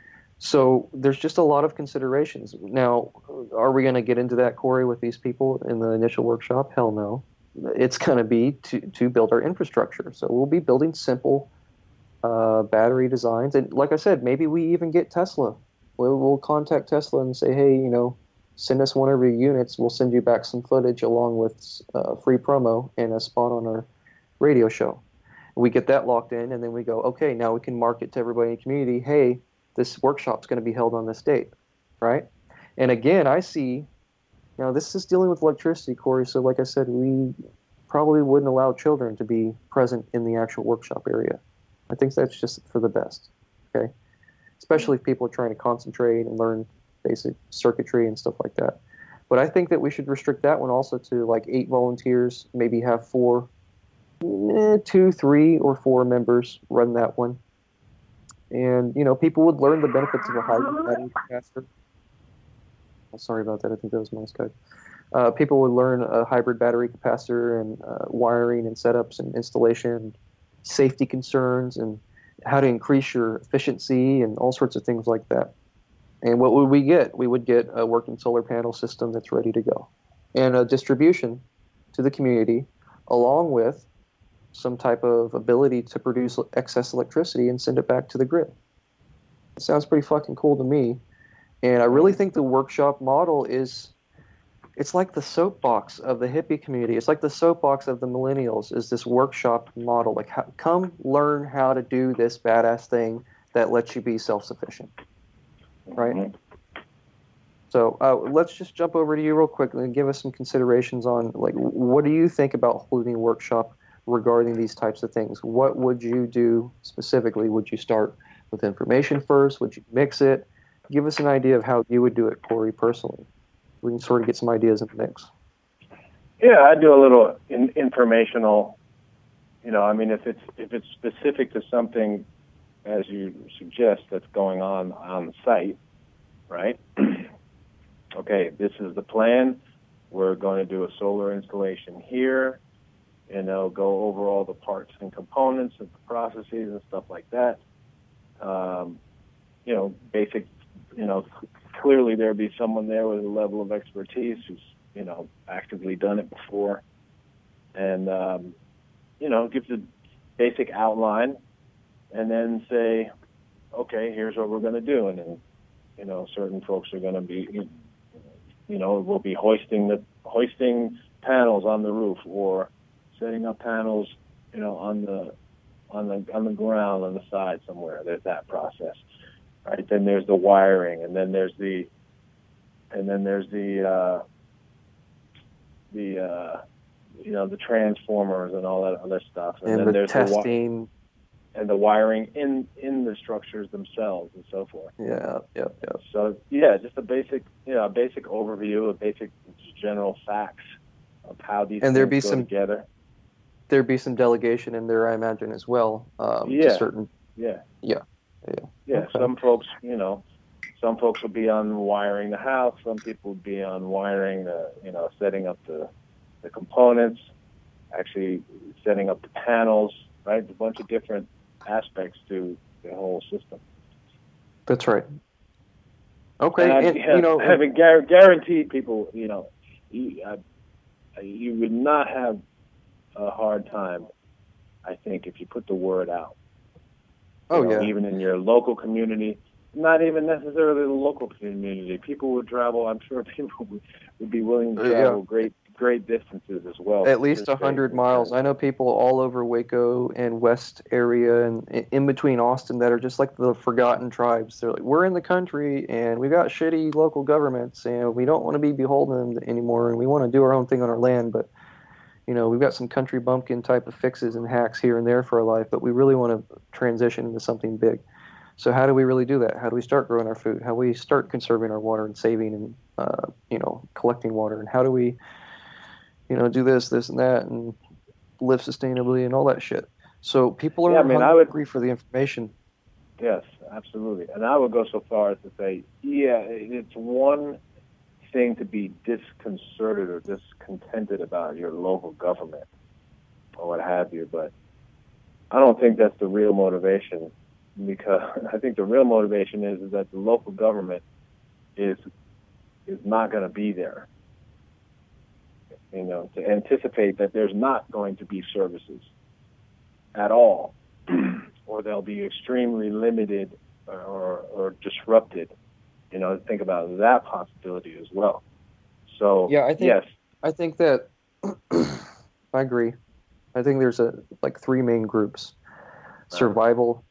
B: So there's just a lot of considerations. Now, are we going to get into that, Corey, with these people in the initial workshop? Hell no. It's going to be to, to build our infrastructure. So we'll be building simple uh, battery designs. And like I said, maybe we even get Tesla. We'll, we'll contact Tesla and say, hey, you know, send us one of your units. We'll send you back some footage along with uh, free promo and a spot on our radio show. We get that locked in, and then we go, okay, now we can market to everybody in the community, hey, this workshop's going to be held on this date, right? And again, I see, now this is dealing with electricity, Corey, so like I said, we probably wouldn't allow children to be present in the actual workshop area. I think that's just for the best, okay? Especially if people are trying to concentrate and learn basic circuitry and stuff like that. But I think that we should restrict that one also to like eight volunteers, maybe have four, eh, two, three, or four members run that one. And, you know, people would learn the benefits of a hybrid battery capacitor. Oh, sorry about that. I think that was my Skype. Uh, people would learn a hybrid battery capacitor and uh, wiring and setups and installation, safety concerns, and how to increase your efficiency and all sorts of things like that. And what would we get? We would get a working solar panel system that's ready to go. And a distribution to the community along with some type of ability to produce excess electricity and send it back to the grid. It sounds pretty fucking cool to me. And I really think the workshop model is, it's like the soapbox of the hippie community. It's like the soapbox of the millennials is this workshop model. Like, how, come learn how to do this badass thing that lets you be self-sufficient, right? Mm-hmm. So uh, let's just jump over to you real quickly and give us some considerations on, like, what do you think about holding a workshop regarding these types of things? What would you do specifically? Would you start with information first? Would you mix it? Give us an idea of how you would do it, Corey, personally. We can sort of get some ideas in the mix.
C: Yeah, I do a little in, informational. You know, I mean, if it's if it's specific to something, as you suggest, that's going on on the site, right? Okay, this is the plan. We're going to do a solar installation here, and they'll go over all the parts and components and the processes and stuff like that. Um, you know, basic, you know, clearly there'll be someone there with a level of expertise who's, you know, actively done it before. and um, you know, gives a basic outline, and then say, okay, here's what we're going to do, and then, you know, certain folks are going to be, you know, we'll be hoisting the hoisting panels on the roof, or setting up panels, you know, on the on the on the ground on the side somewhere. There's that process, right? Then there's the wiring, and then there's the and then there's the uh, the uh, you know, the transformers and all that other stuff, and,
B: and
C: then
B: the
C: there's
B: testing.
C: the wi- and the wiring in in the structures themselves, and so forth.
B: Yeah, yeah, yeah.
C: So yeah, just a basic, you know, a basic overview, a basic general facts of how these
B: and
C: things
B: there'd be
C: go
B: some,
C: together.
B: There'd be some delegation in there, I imagine, as well. Um,
C: Yeah.
B: To certain.
C: Yeah.
B: Yeah. Yeah.
C: Yeah.
B: Okay.
C: Some folks, you know, some folks will be on wiring the house. Some people will be on wiring the, you know, setting up the the components, actually setting up the panels, right? A bunch of different aspects to the whole system.
B: That's right. Okay,
C: And I,
B: and,
C: yeah,
B: you know,
C: having gar- guaranteed people, you know, you, I, you would not have a hard time, I think, if you put the word out. You
B: oh
C: know,
B: yeah,
C: even in your local community, not even necessarily the local community. People would travel. I'm sure people would, would be willing to
B: Uh, yeah.
C: travel great, great distances as well.
B: at
C: to
B: least a
C: participate
B: hundred
C: in
B: miles.
C: that.
B: I know people all over Waco and West area and i- in between Austin that are just like the forgotten tribes. They're like, we're in the country and we got shitty local governments and we don't want to be beholden anymore and we want to do our own thing on our land, but you know, we've got some country bumpkin type of fixes and hacks here and there for our life, but we really want to transition into something big. So how do we really do that? How do we start growing our food? How do we start conserving our water and saving and, uh, you know, collecting water? And how do we, you know, do this, this, and that, and live sustainably and all that shit? So people are
C: Yeah, I mean, I
B: hungry
C: would-
B: for the information.
C: Yes, absolutely. And I would go so far as to say, yeah, it's one thing to be disconcerted or discontented about your local government or what have you, but I don't think that's the real motivation, because I think the real motivation is, is that the local government is is not going to be there. You know, to anticipate that there's not going to be services at all, or they'll be extremely limited or, or disrupted. You know, think about that possibility as well. So,
B: Yeah, I think
C: yes,
B: I think that I agree. I think there's a like three main groups: survival,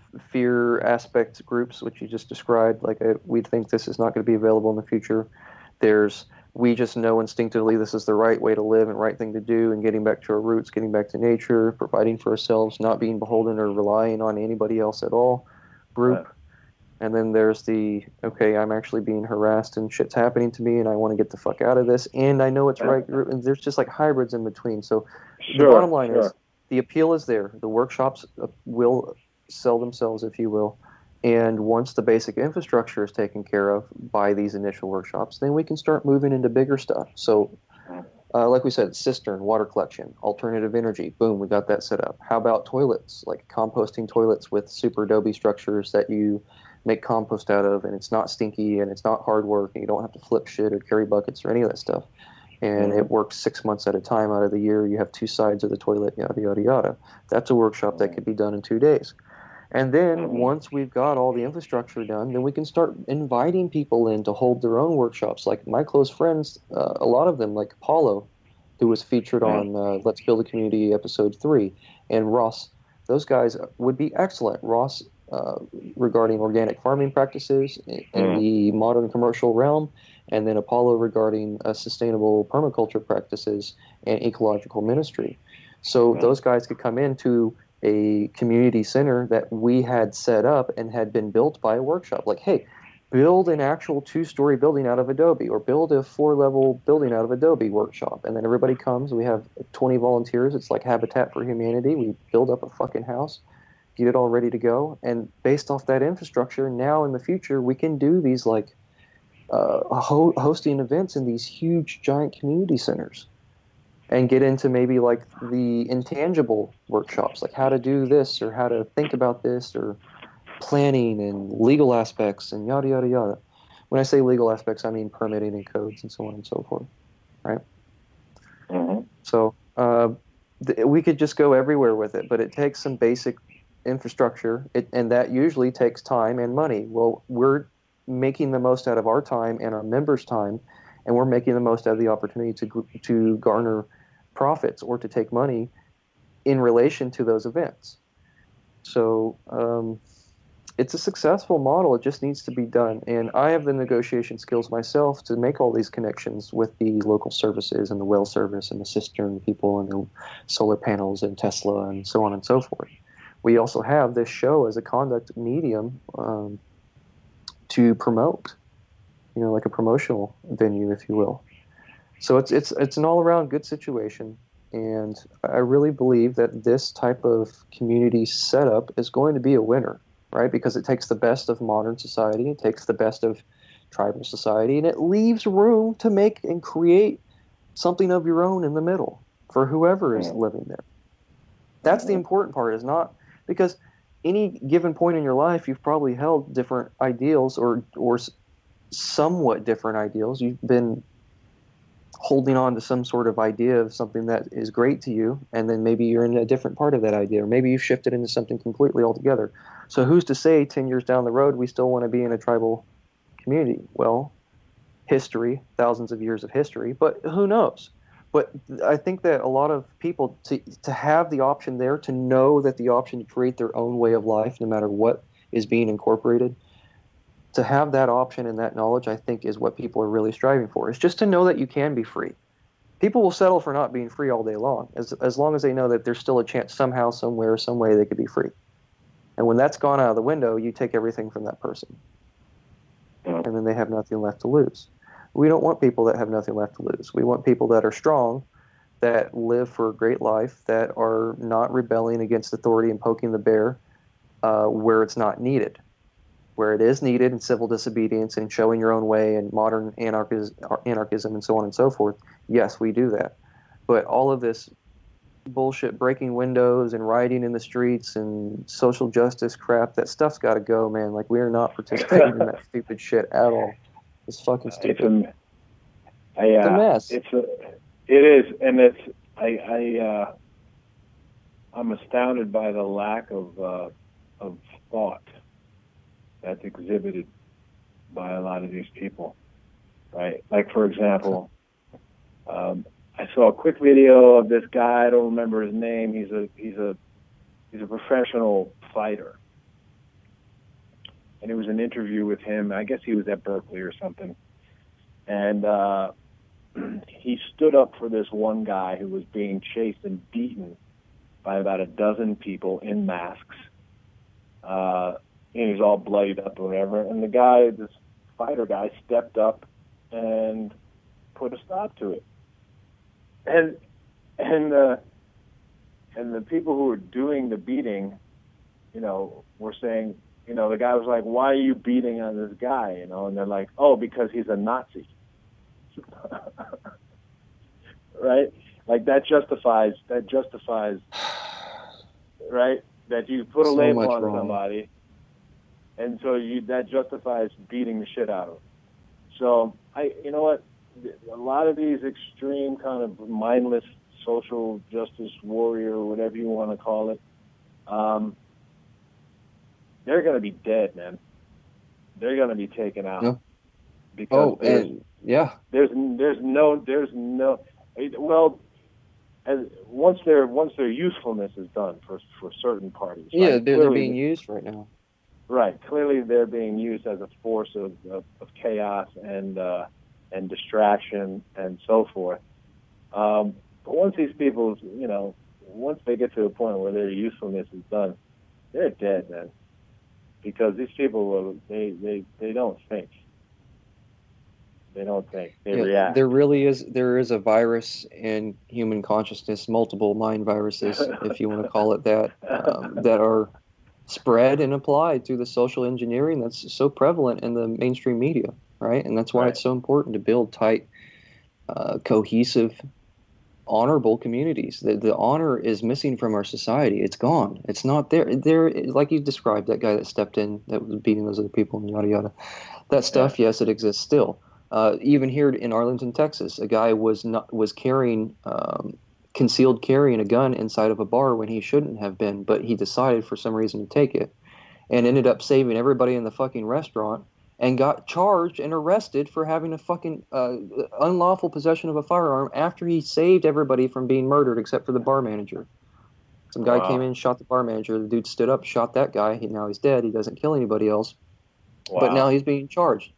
B: fear aspect groups, which you just described. Like I, we think this is not going to be available in the future. There's we just know instinctively this is the right way to live and right thing to do, and getting back to our roots, getting back to nature, providing for ourselves, not being beholden or relying on anybody else at all group.
C: Right.
B: And then there's the, okay, I'm actually being harassed and shit's happening to me and I want to get the fuck out of this and I know it's
C: Yeah.
B: right group. And there's just like hybrids in between. So
C: sure,
B: the bottom line
C: sure.
B: is the appeal is there. The workshops uh, will sell themselves, if you will. And once the basic infrastructure is taken care of by these initial workshops, then we can start moving into bigger stuff. So uh, like we said, cistern, water collection, alternative energy, boom, we got that set up. How about toilets, like composting toilets with super adobe structures that you make compost out of, and it's not stinky and it's not hard work and you don't have to flip shit or carry buckets or any of that stuff. And
C: Mhm.
B: it works six months at a time out of the year. You have two sides of the toilet, yada, yada, yada. That's a workshop that could be done in two days. And then
C: Mhm.
B: once we've got all the infrastructure done, then we can start inviting people in to hold their own workshops. Like my close friends, uh, a lot of them, like Apollo, who was featured on uh, Let's Build a Community episode three, and Ross, those guys would be excellent. Ross, uh, regarding organic farming practices in, in
C: Mm.
B: the modern commercial realm, and then Apollo regarding uh, sustainable permaculture practices and ecological ministry. So
C: Mm.
B: those guys could come into a community center that we had set up and had been built by a workshop. Like, hey, build an actual two-story building out of Adobe, or build a four-level building out of Adobe workshop. And then everybody comes. We have twenty volunteers. It's like Habitat for Humanity. We build up a fucking house, get it all ready to go. And based off that infrastructure, now in the future, we can do these like uh, ho- hosting events in these huge, giant community centers and get into maybe like the intangible workshops, like how to do this or how to think about this or planning and legal aspects and yada, yada, yada. When I say legal aspects, I mean permitting and codes and so on and so forth, right?
C: Mhm.
B: So uh, th- we could just go everywhere with it, but it takes some basic infrastructure, it, and that usually takes time and money. Well, we're making the most out of our time and our members' time, and we're making the most out of the opportunity to to garner profits or to take money in relation to those events. So um, it's a successful model. It just needs to be done. And I have the negotiation skills myself to make all these connections with the local services and the well service and the cistern people and the solar panels and Tesla and so on and so forth. We also have this show as a conduct medium um, to promote, you know, like a promotional venue, if you will. So it's it's it's an all-around good situation. And I really believe that this type of community setup is going to be a winner, right? Because it takes the best of modern society, it takes the best of tribal society, and it leaves room to make and create something of your own in the middle for whoever is living there. That's the important part, is not because any given point in your life, you've probably held different ideals or or somewhat different ideals. You've been holding on to some sort of idea of something that is great to you, and then maybe you're in a different part of that idea, or maybe you've shifted into something completely altogether. So who's to say ten years down the road we still want to be in a tribal community? Well, history, thousands of years of history, but who knows? But I think that a lot of people, to, to have the option there, to know that the option to create their own way of life, no matter what is being incorporated, to have that option and that knowledge, I think, is what people are really striving for. It's just to know that you can be free. People will settle for not being free all day long, as as long as they know that there's still a chance somehow, somewhere, some way they could be free. And when that's gone out of the window, you take everything from that person. And then they have nothing left to lose. We don't want people that have nothing left to lose. We want people that are strong, that live for a great life, that are not rebelling against authority and poking the bear uh, where it's not needed. Where it is needed in civil disobedience and showing your own way and modern anarchis- anarchism and so on and so forth, yes, we do that. But all of this bullshit, breaking windows and rioting in the streets and social justice crap, that stuff's got to go, man. Like, we are not participating in that stupid shit at all. It's fucking stupid.
C: It's a, I, uh,
B: it's a mess.
C: It's a, it is, and it's, I, I, uh, I'm astounded by the lack of, uh, of thought that's exhibited by a lot of these people, right? Like, for example, um, I saw a quick video of this guy. I don't remember his name. He's a he's a he's a professional fighter, and it was an interview with him. I guess he was at Berkeley or something, and uh, he stood up for this one guy who was being chased and beaten by about a dozen people in masks. Uh, And he's all bloodied up or whatever. And the guy, this fighter guy, stepped up and put a stop to it. And and uh, and the people who were doing the beating, you know, were saying, you know, the guy was like, "Why are you beating on this guy?" You know, and they're like, "Oh, because he's a Nazi." Right? Like, that justifies that justifies, right? That you put a
B: So
C: label
B: much
C: on
B: wrong.
C: somebody. And so you, that justifies beating the shit out of them. So, I, you know what, a lot of these extreme kind of mindless social justice warrior, whatever you want to call it, um, they're going to be dead, man. They're going to be taken out.
B: Yeah.
C: Because
B: Oh,
C: there's,
B: and yeah.
C: there's there's no there's no well, as once their once their usefulness is done for for certain parties.
B: Yeah,
C: right?
B: they're, they're
C: Clearly,
B: being used right now.
C: Right. Clearly, they're being used as a force of, of, of chaos and uh, and distraction and so forth. Um, but once these people, you know, once they get to a point where their usefulness is done, they're dead, man. Because these people, they they, they don't think. They don't think. They
B: Yeah,
C: react.
B: there really is there is a virus in human consciousness, multiple mind viruses, if you want to call it that, um, that are spread and applied through the social engineering that's so prevalent in the mainstream media, right? And that's why
C: Right.
B: it's so important to build tight, uh, cohesive, honorable communities. The, the honor is missing from our society. It's gone. It's not there. There, like you described, that guy that stepped in, that was beating those other people and yada yada. That stuff, yes, it exists still. Uh, even here in Arlington, Texas, a guy was not was carrying um, concealed carrying a gun inside of a bar when he shouldn't have been, but he decided for some reason to take it, and ended up saving everybody in the fucking restaurant, and got charged and arrested for having a fucking uh, unlawful possession of a firearm after he saved everybody from being murdered except for the bar manager. Some guy
C: Wow.
B: came in, shot the bar manager. The dude stood up, shot that guy. He, now he's dead. He doesn't kill anybody else.
C: Wow.
B: But now he's being charged.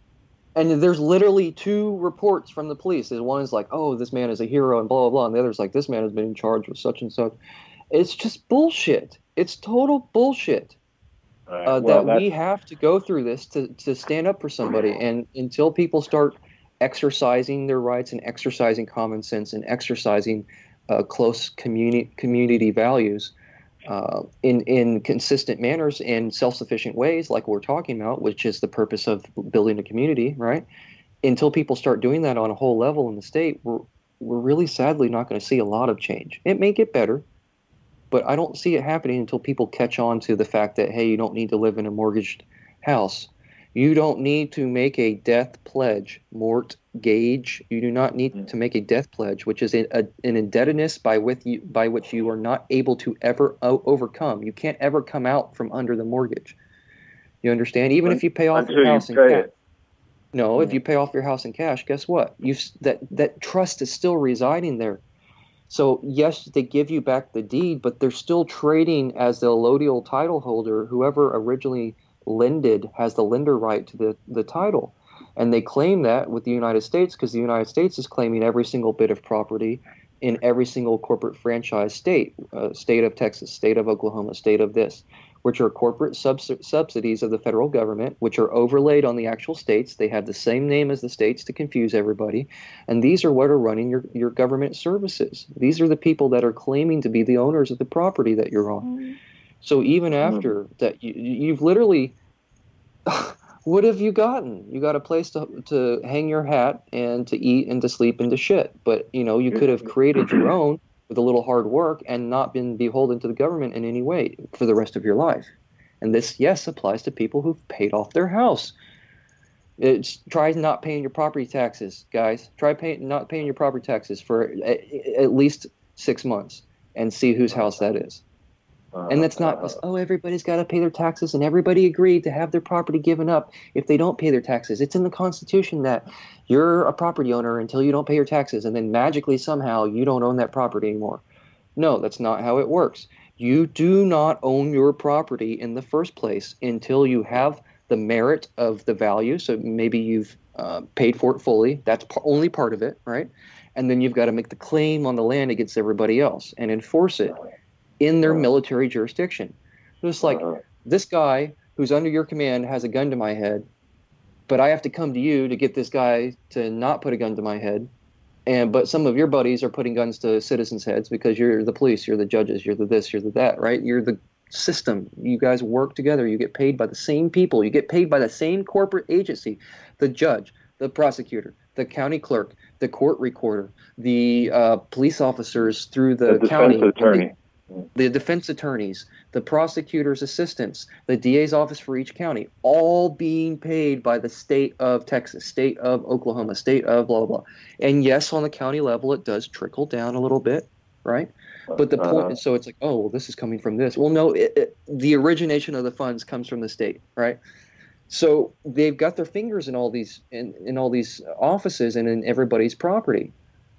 B: And there's literally two reports from the police. There's one is like, oh, this man is a hero and blah, blah, blah. And the other's like, this man has been charged with such and such. It's just bullshit. It's total bullshit.
C: Right.
B: Uh,
C: well,
B: that we have to go through this to, to stand up for somebody. And until people start exercising their rights and exercising common sense and exercising uh, close community community values uh, in, in consistent manners and self-sufficient ways, like we're talking about, which is the purpose of building a community, right? Until people start doing that on a whole level in the state, we're, we're really sadly not going to see a lot of change. It may get better, but I don't see it happening until people catch on to the fact that, hey, you don't need to live in a mortgaged house. You don't need to make a death pledge, mortgage. You do not need to make a death pledge, which is a, a, an indebtedness by, with you, by which you are not able to ever o- overcome. You can't ever come out from under the mortgage. You understand? Even if you pay off
C: Until
B: your
C: you
B: house in
C: pay
B: cash.
C: it.
B: No, if you pay off your house in cash, guess what? You that that trust is still residing there. So, yes, they give you back the deed, but they're still trading as the allodial title holder. Whoever originally lended has the lender right to the, the title. And they claim that with the United States because the United States is claiming every single bit of property in every single corporate franchise state, uh, state of Texas, state of Oklahoma, state of this, which are corporate subs- subsidies of the federal government, which are overlaid on the actual states. They have the same name as the states to confuse everybody. And these are what are running your, your government services. These are the people that are claiming to be the owners of the property that you're on. Mm-hmm. So even after mm-hmm. that, you, you've literally, what have you gotten? You got a place to to hang your hat and to eat and to sleep and to shit. But, you know, you could have created your own with a little hard work and not been beholden to the government in any way for the rest of your life. And this, yes, applies to people who've paid off their house. It's, try not paying your property taxes, guys. Try pay, not paying your property taxes for at, at least six months and see whose house that is. And that's not, oh, everybody's got to pay their taxes and everybody agreed to have their property given up if they don't pay their taxes. It's in the Constitution that you're a property owner until you don't pay your taxes, and then magically somehow you don't own that property anymore. No, that's not how it works. You do not own your property in the first place until you have the merit of the value. So maybe you've uh, paid for it fully. That's p- only part of it, right? And then you've got to make the claim on the land against everybody else and enforce it in their military jurisdiction. Just like this guy who's under your command has a gun to my head, but I have to come to you to get this guy to not put a gun to my head. And but some of your buddies are putting guns to citizens' heads because you're the police, you're the judges, you're the this, you're the that, right? You're the system. You guys work together. You get paid by the same people. You get paid by the same corporate agency, the judge, the prosecutor, the county clerk, the court recorder, the uh, police officers through the,
C: the
B: county.
C: defense attorney.
B: The defense attorneys, the prosecutor's assistants, the D A's office for each county, all being paid by the state of Texas, state of Oklahoma, state of blah, blah, blah. And yes, on the county level, it does trickle down a little bit, right? But the point
C: uh-huh.
B: is, so it's like, oh, well, this is coming from this. Well, no, it, it, the origination of the funds comes from the state, right? So they've got their fingers in all these in, in all these offices and in everybody's property.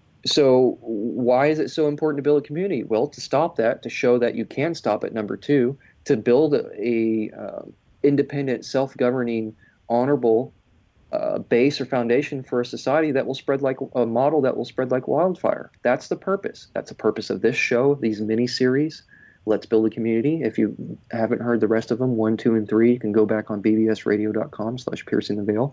B: So why is it so important to build a community? Well, to stop that, to show that you can stop it, number two, to build a, a uh, independent, self-governing, honorable uh, base or foundation for a society that will spread like a model that will spread like wildfire. That's the purpose. That's the purpose of this show, these mini-series, Let's Build a Community. If you haven't heard the rest of them, one, two, and three, you can go back on b b s radio dot com slash piercing the veil.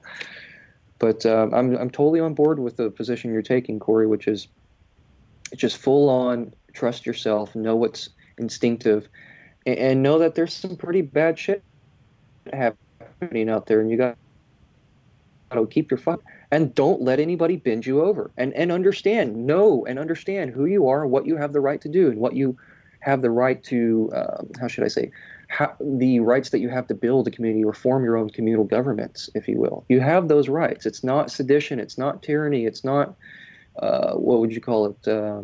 B: But um, I'm I'm totally on board with the position you're taking, Corey, which is just full on trust yourself, know what's instinctive, and, and know that there's some pretty bad shit happening out there, and you got to keep your fun and don't let anybody bend you over, and and understand, know and understand who you are, what you have the right to do, and what you have the right to. Uh, how should I say? How, the rights that you have to build a community or form your own communal governments, if you will. You have those rights. It's not sedition. It's not tyranny. It's not, uh, what would you call it, um,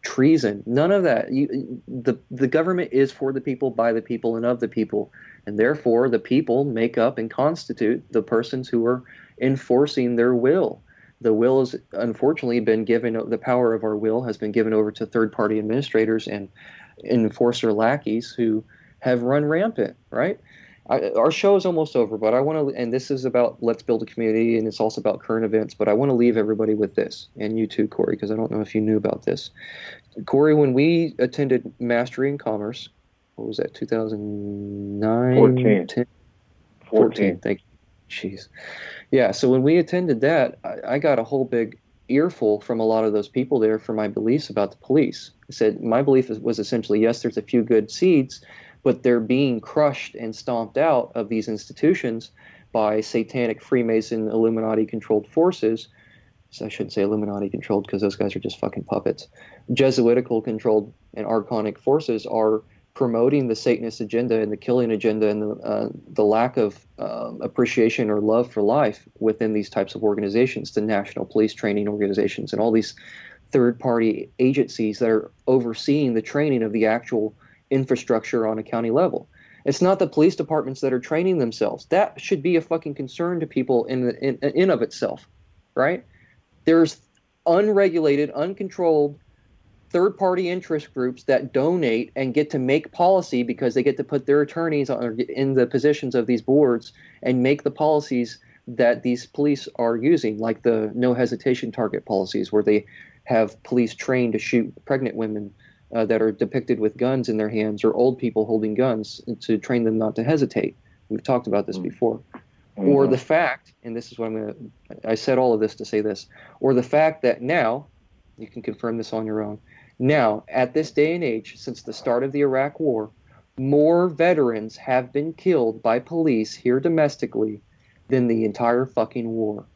B: treason. None of that. You, the the government is for the people, by the people, and of the people, and therefore the people make up and constitute the persons who are enforcing their will. The will has unfortunately been given, the power of our will has been given over to third-party administrators and enforcer lackeys who have run rampant, right? I, our show is almost over, but I want to, and this is about Let's Build a Community, and it's also about current events, but I want to leave everybody with this, and you too, Corey, because I don't know if you knew about this. Corey, when we attended Mastery in Commerce, what was that, two thousand nine?
C: fourteen.
B: ten? fourteen, thank you. Jeez. Yeah, so when we attended that, I, I got a whole big earful from a lot of those people there for my beliefs about the police. I said, my belief was essentially, yes, there's a few good seeds, but they're being crushed and stomped out of these institutions by satanic Freemason Illuminati-controlled forces. So I shouldn't say Illuminati-controlled because those guys are just fucking puppets. Jesuitical-controlled and archonic forces are promoting the Satanist agenda and the killing agenda and the, uh, the lack of uh, appreciation or love for life within these types of organizations, the national police training organizations and all these third-party agencies that are overseeing the training of the actual infrastructure on a county level. It's not the police departments that are training themselves. That should be a fucking concern to people in the, in, in of itself, right? There's unregulated, uncontrolled third-party interest groups that donate and get to make policy because they get to put their attorneys on, in the positions of these boards and make the policies that these police are using, like the no hesitation target policies, where they have police trained to shoot pregnant women uh, that are depicted with guns in their hands, or old people holding guns to train them not to hesitate. We've talked about this before. Mm-hmm. Or the fact, and this is what I'm going to, I said all of this to say this, or the fact that now, you can confirm this on your own, now, at this day and age, since the start of the Iraq War, more veterans have been killed by police here domestically than the entire fucking war.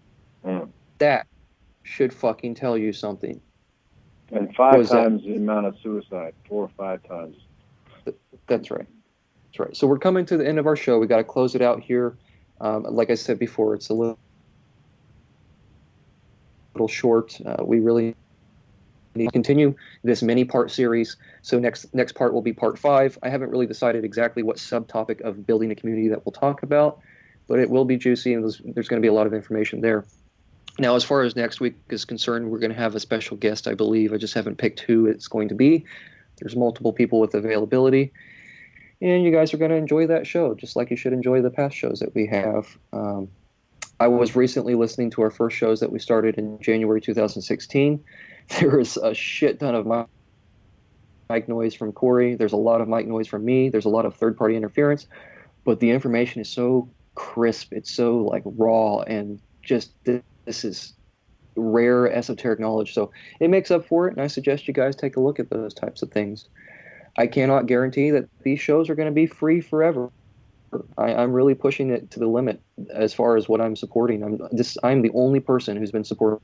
B: Mm. That should fucking tell you something.
C: And five times that? the amount of suicide, four or five times.
B: That's right. That's right. So we're coming to the end of our show. We got to close it out here. Um, like I said before, it's a little, little short. Uh, we really need to continue this mini-part series. So next next part will be part five. I haven't really decided exactly what subtopic of building a community that we'll talk about, but it will be juicy, and there's, there's going to be a lot of information there. Now, as far as next week is concerned, we're going to have a special guest, I believe. I just haven't picked who it's going to be. There's multiple people with availability, and you guys are going to enjoy that show, just like you should enjoy the past shows that we have. Um, I was recently listening to our first shows that we started in January two thousand sixteen. There was a shit ton of mic noise from Corey. There's a lot of mic noise from me. There's a lot of third-party interference, but the information is so crisp. It's so like raw, and just this is rare esoteric knowledge. So it makes up for it, and I suggest you guys take a look at those types of things. I cannot guarantee that these shows are going to be free forever. I, I'm really pushing it to the limit as far as what I'm supporting. I'm this. I'm the only person who's been supporting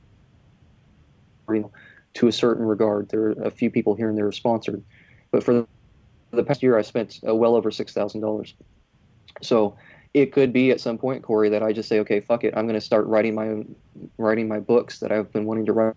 B: to a certain regard. There are a few people here and there are sponsored, but for the past year, I spent uh, well over six thousand dollars. So it could be at some point, Corey, that I just say, okay, fuck it, I'm going to start writing my own, writing my books that I've been wanting to write,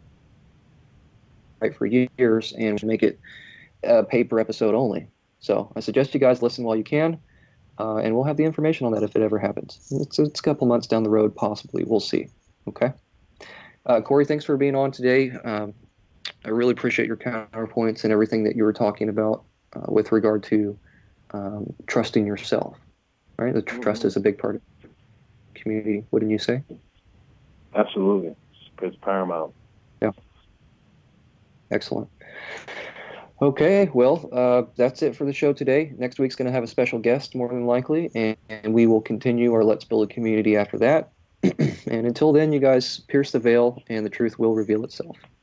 B: write for years, and make it a paper episode only. So I suggest you guys listen while you can, uh, and we'll have the information on that if it ever happens. It's, it's a couple months down the road, possibly. We'll see. Okay. Uh, Corey, thanks for being on today. Um, I really appreciate your counterpoints and everything that you were talking about uh, with regard to um, trusting yourself. Right? The tr- trust is a big part of the community. Wouldn't you say?
C: Absolutely. It's paramount.
B: Yeah. Excellent. Okay, well, uh, that's it for the show today. Next week's going to have a special guest, more than likely, and, and we will continue our Let's Build a Community after that. And until then, you guys pierce the veil, and the truth will reveal itself.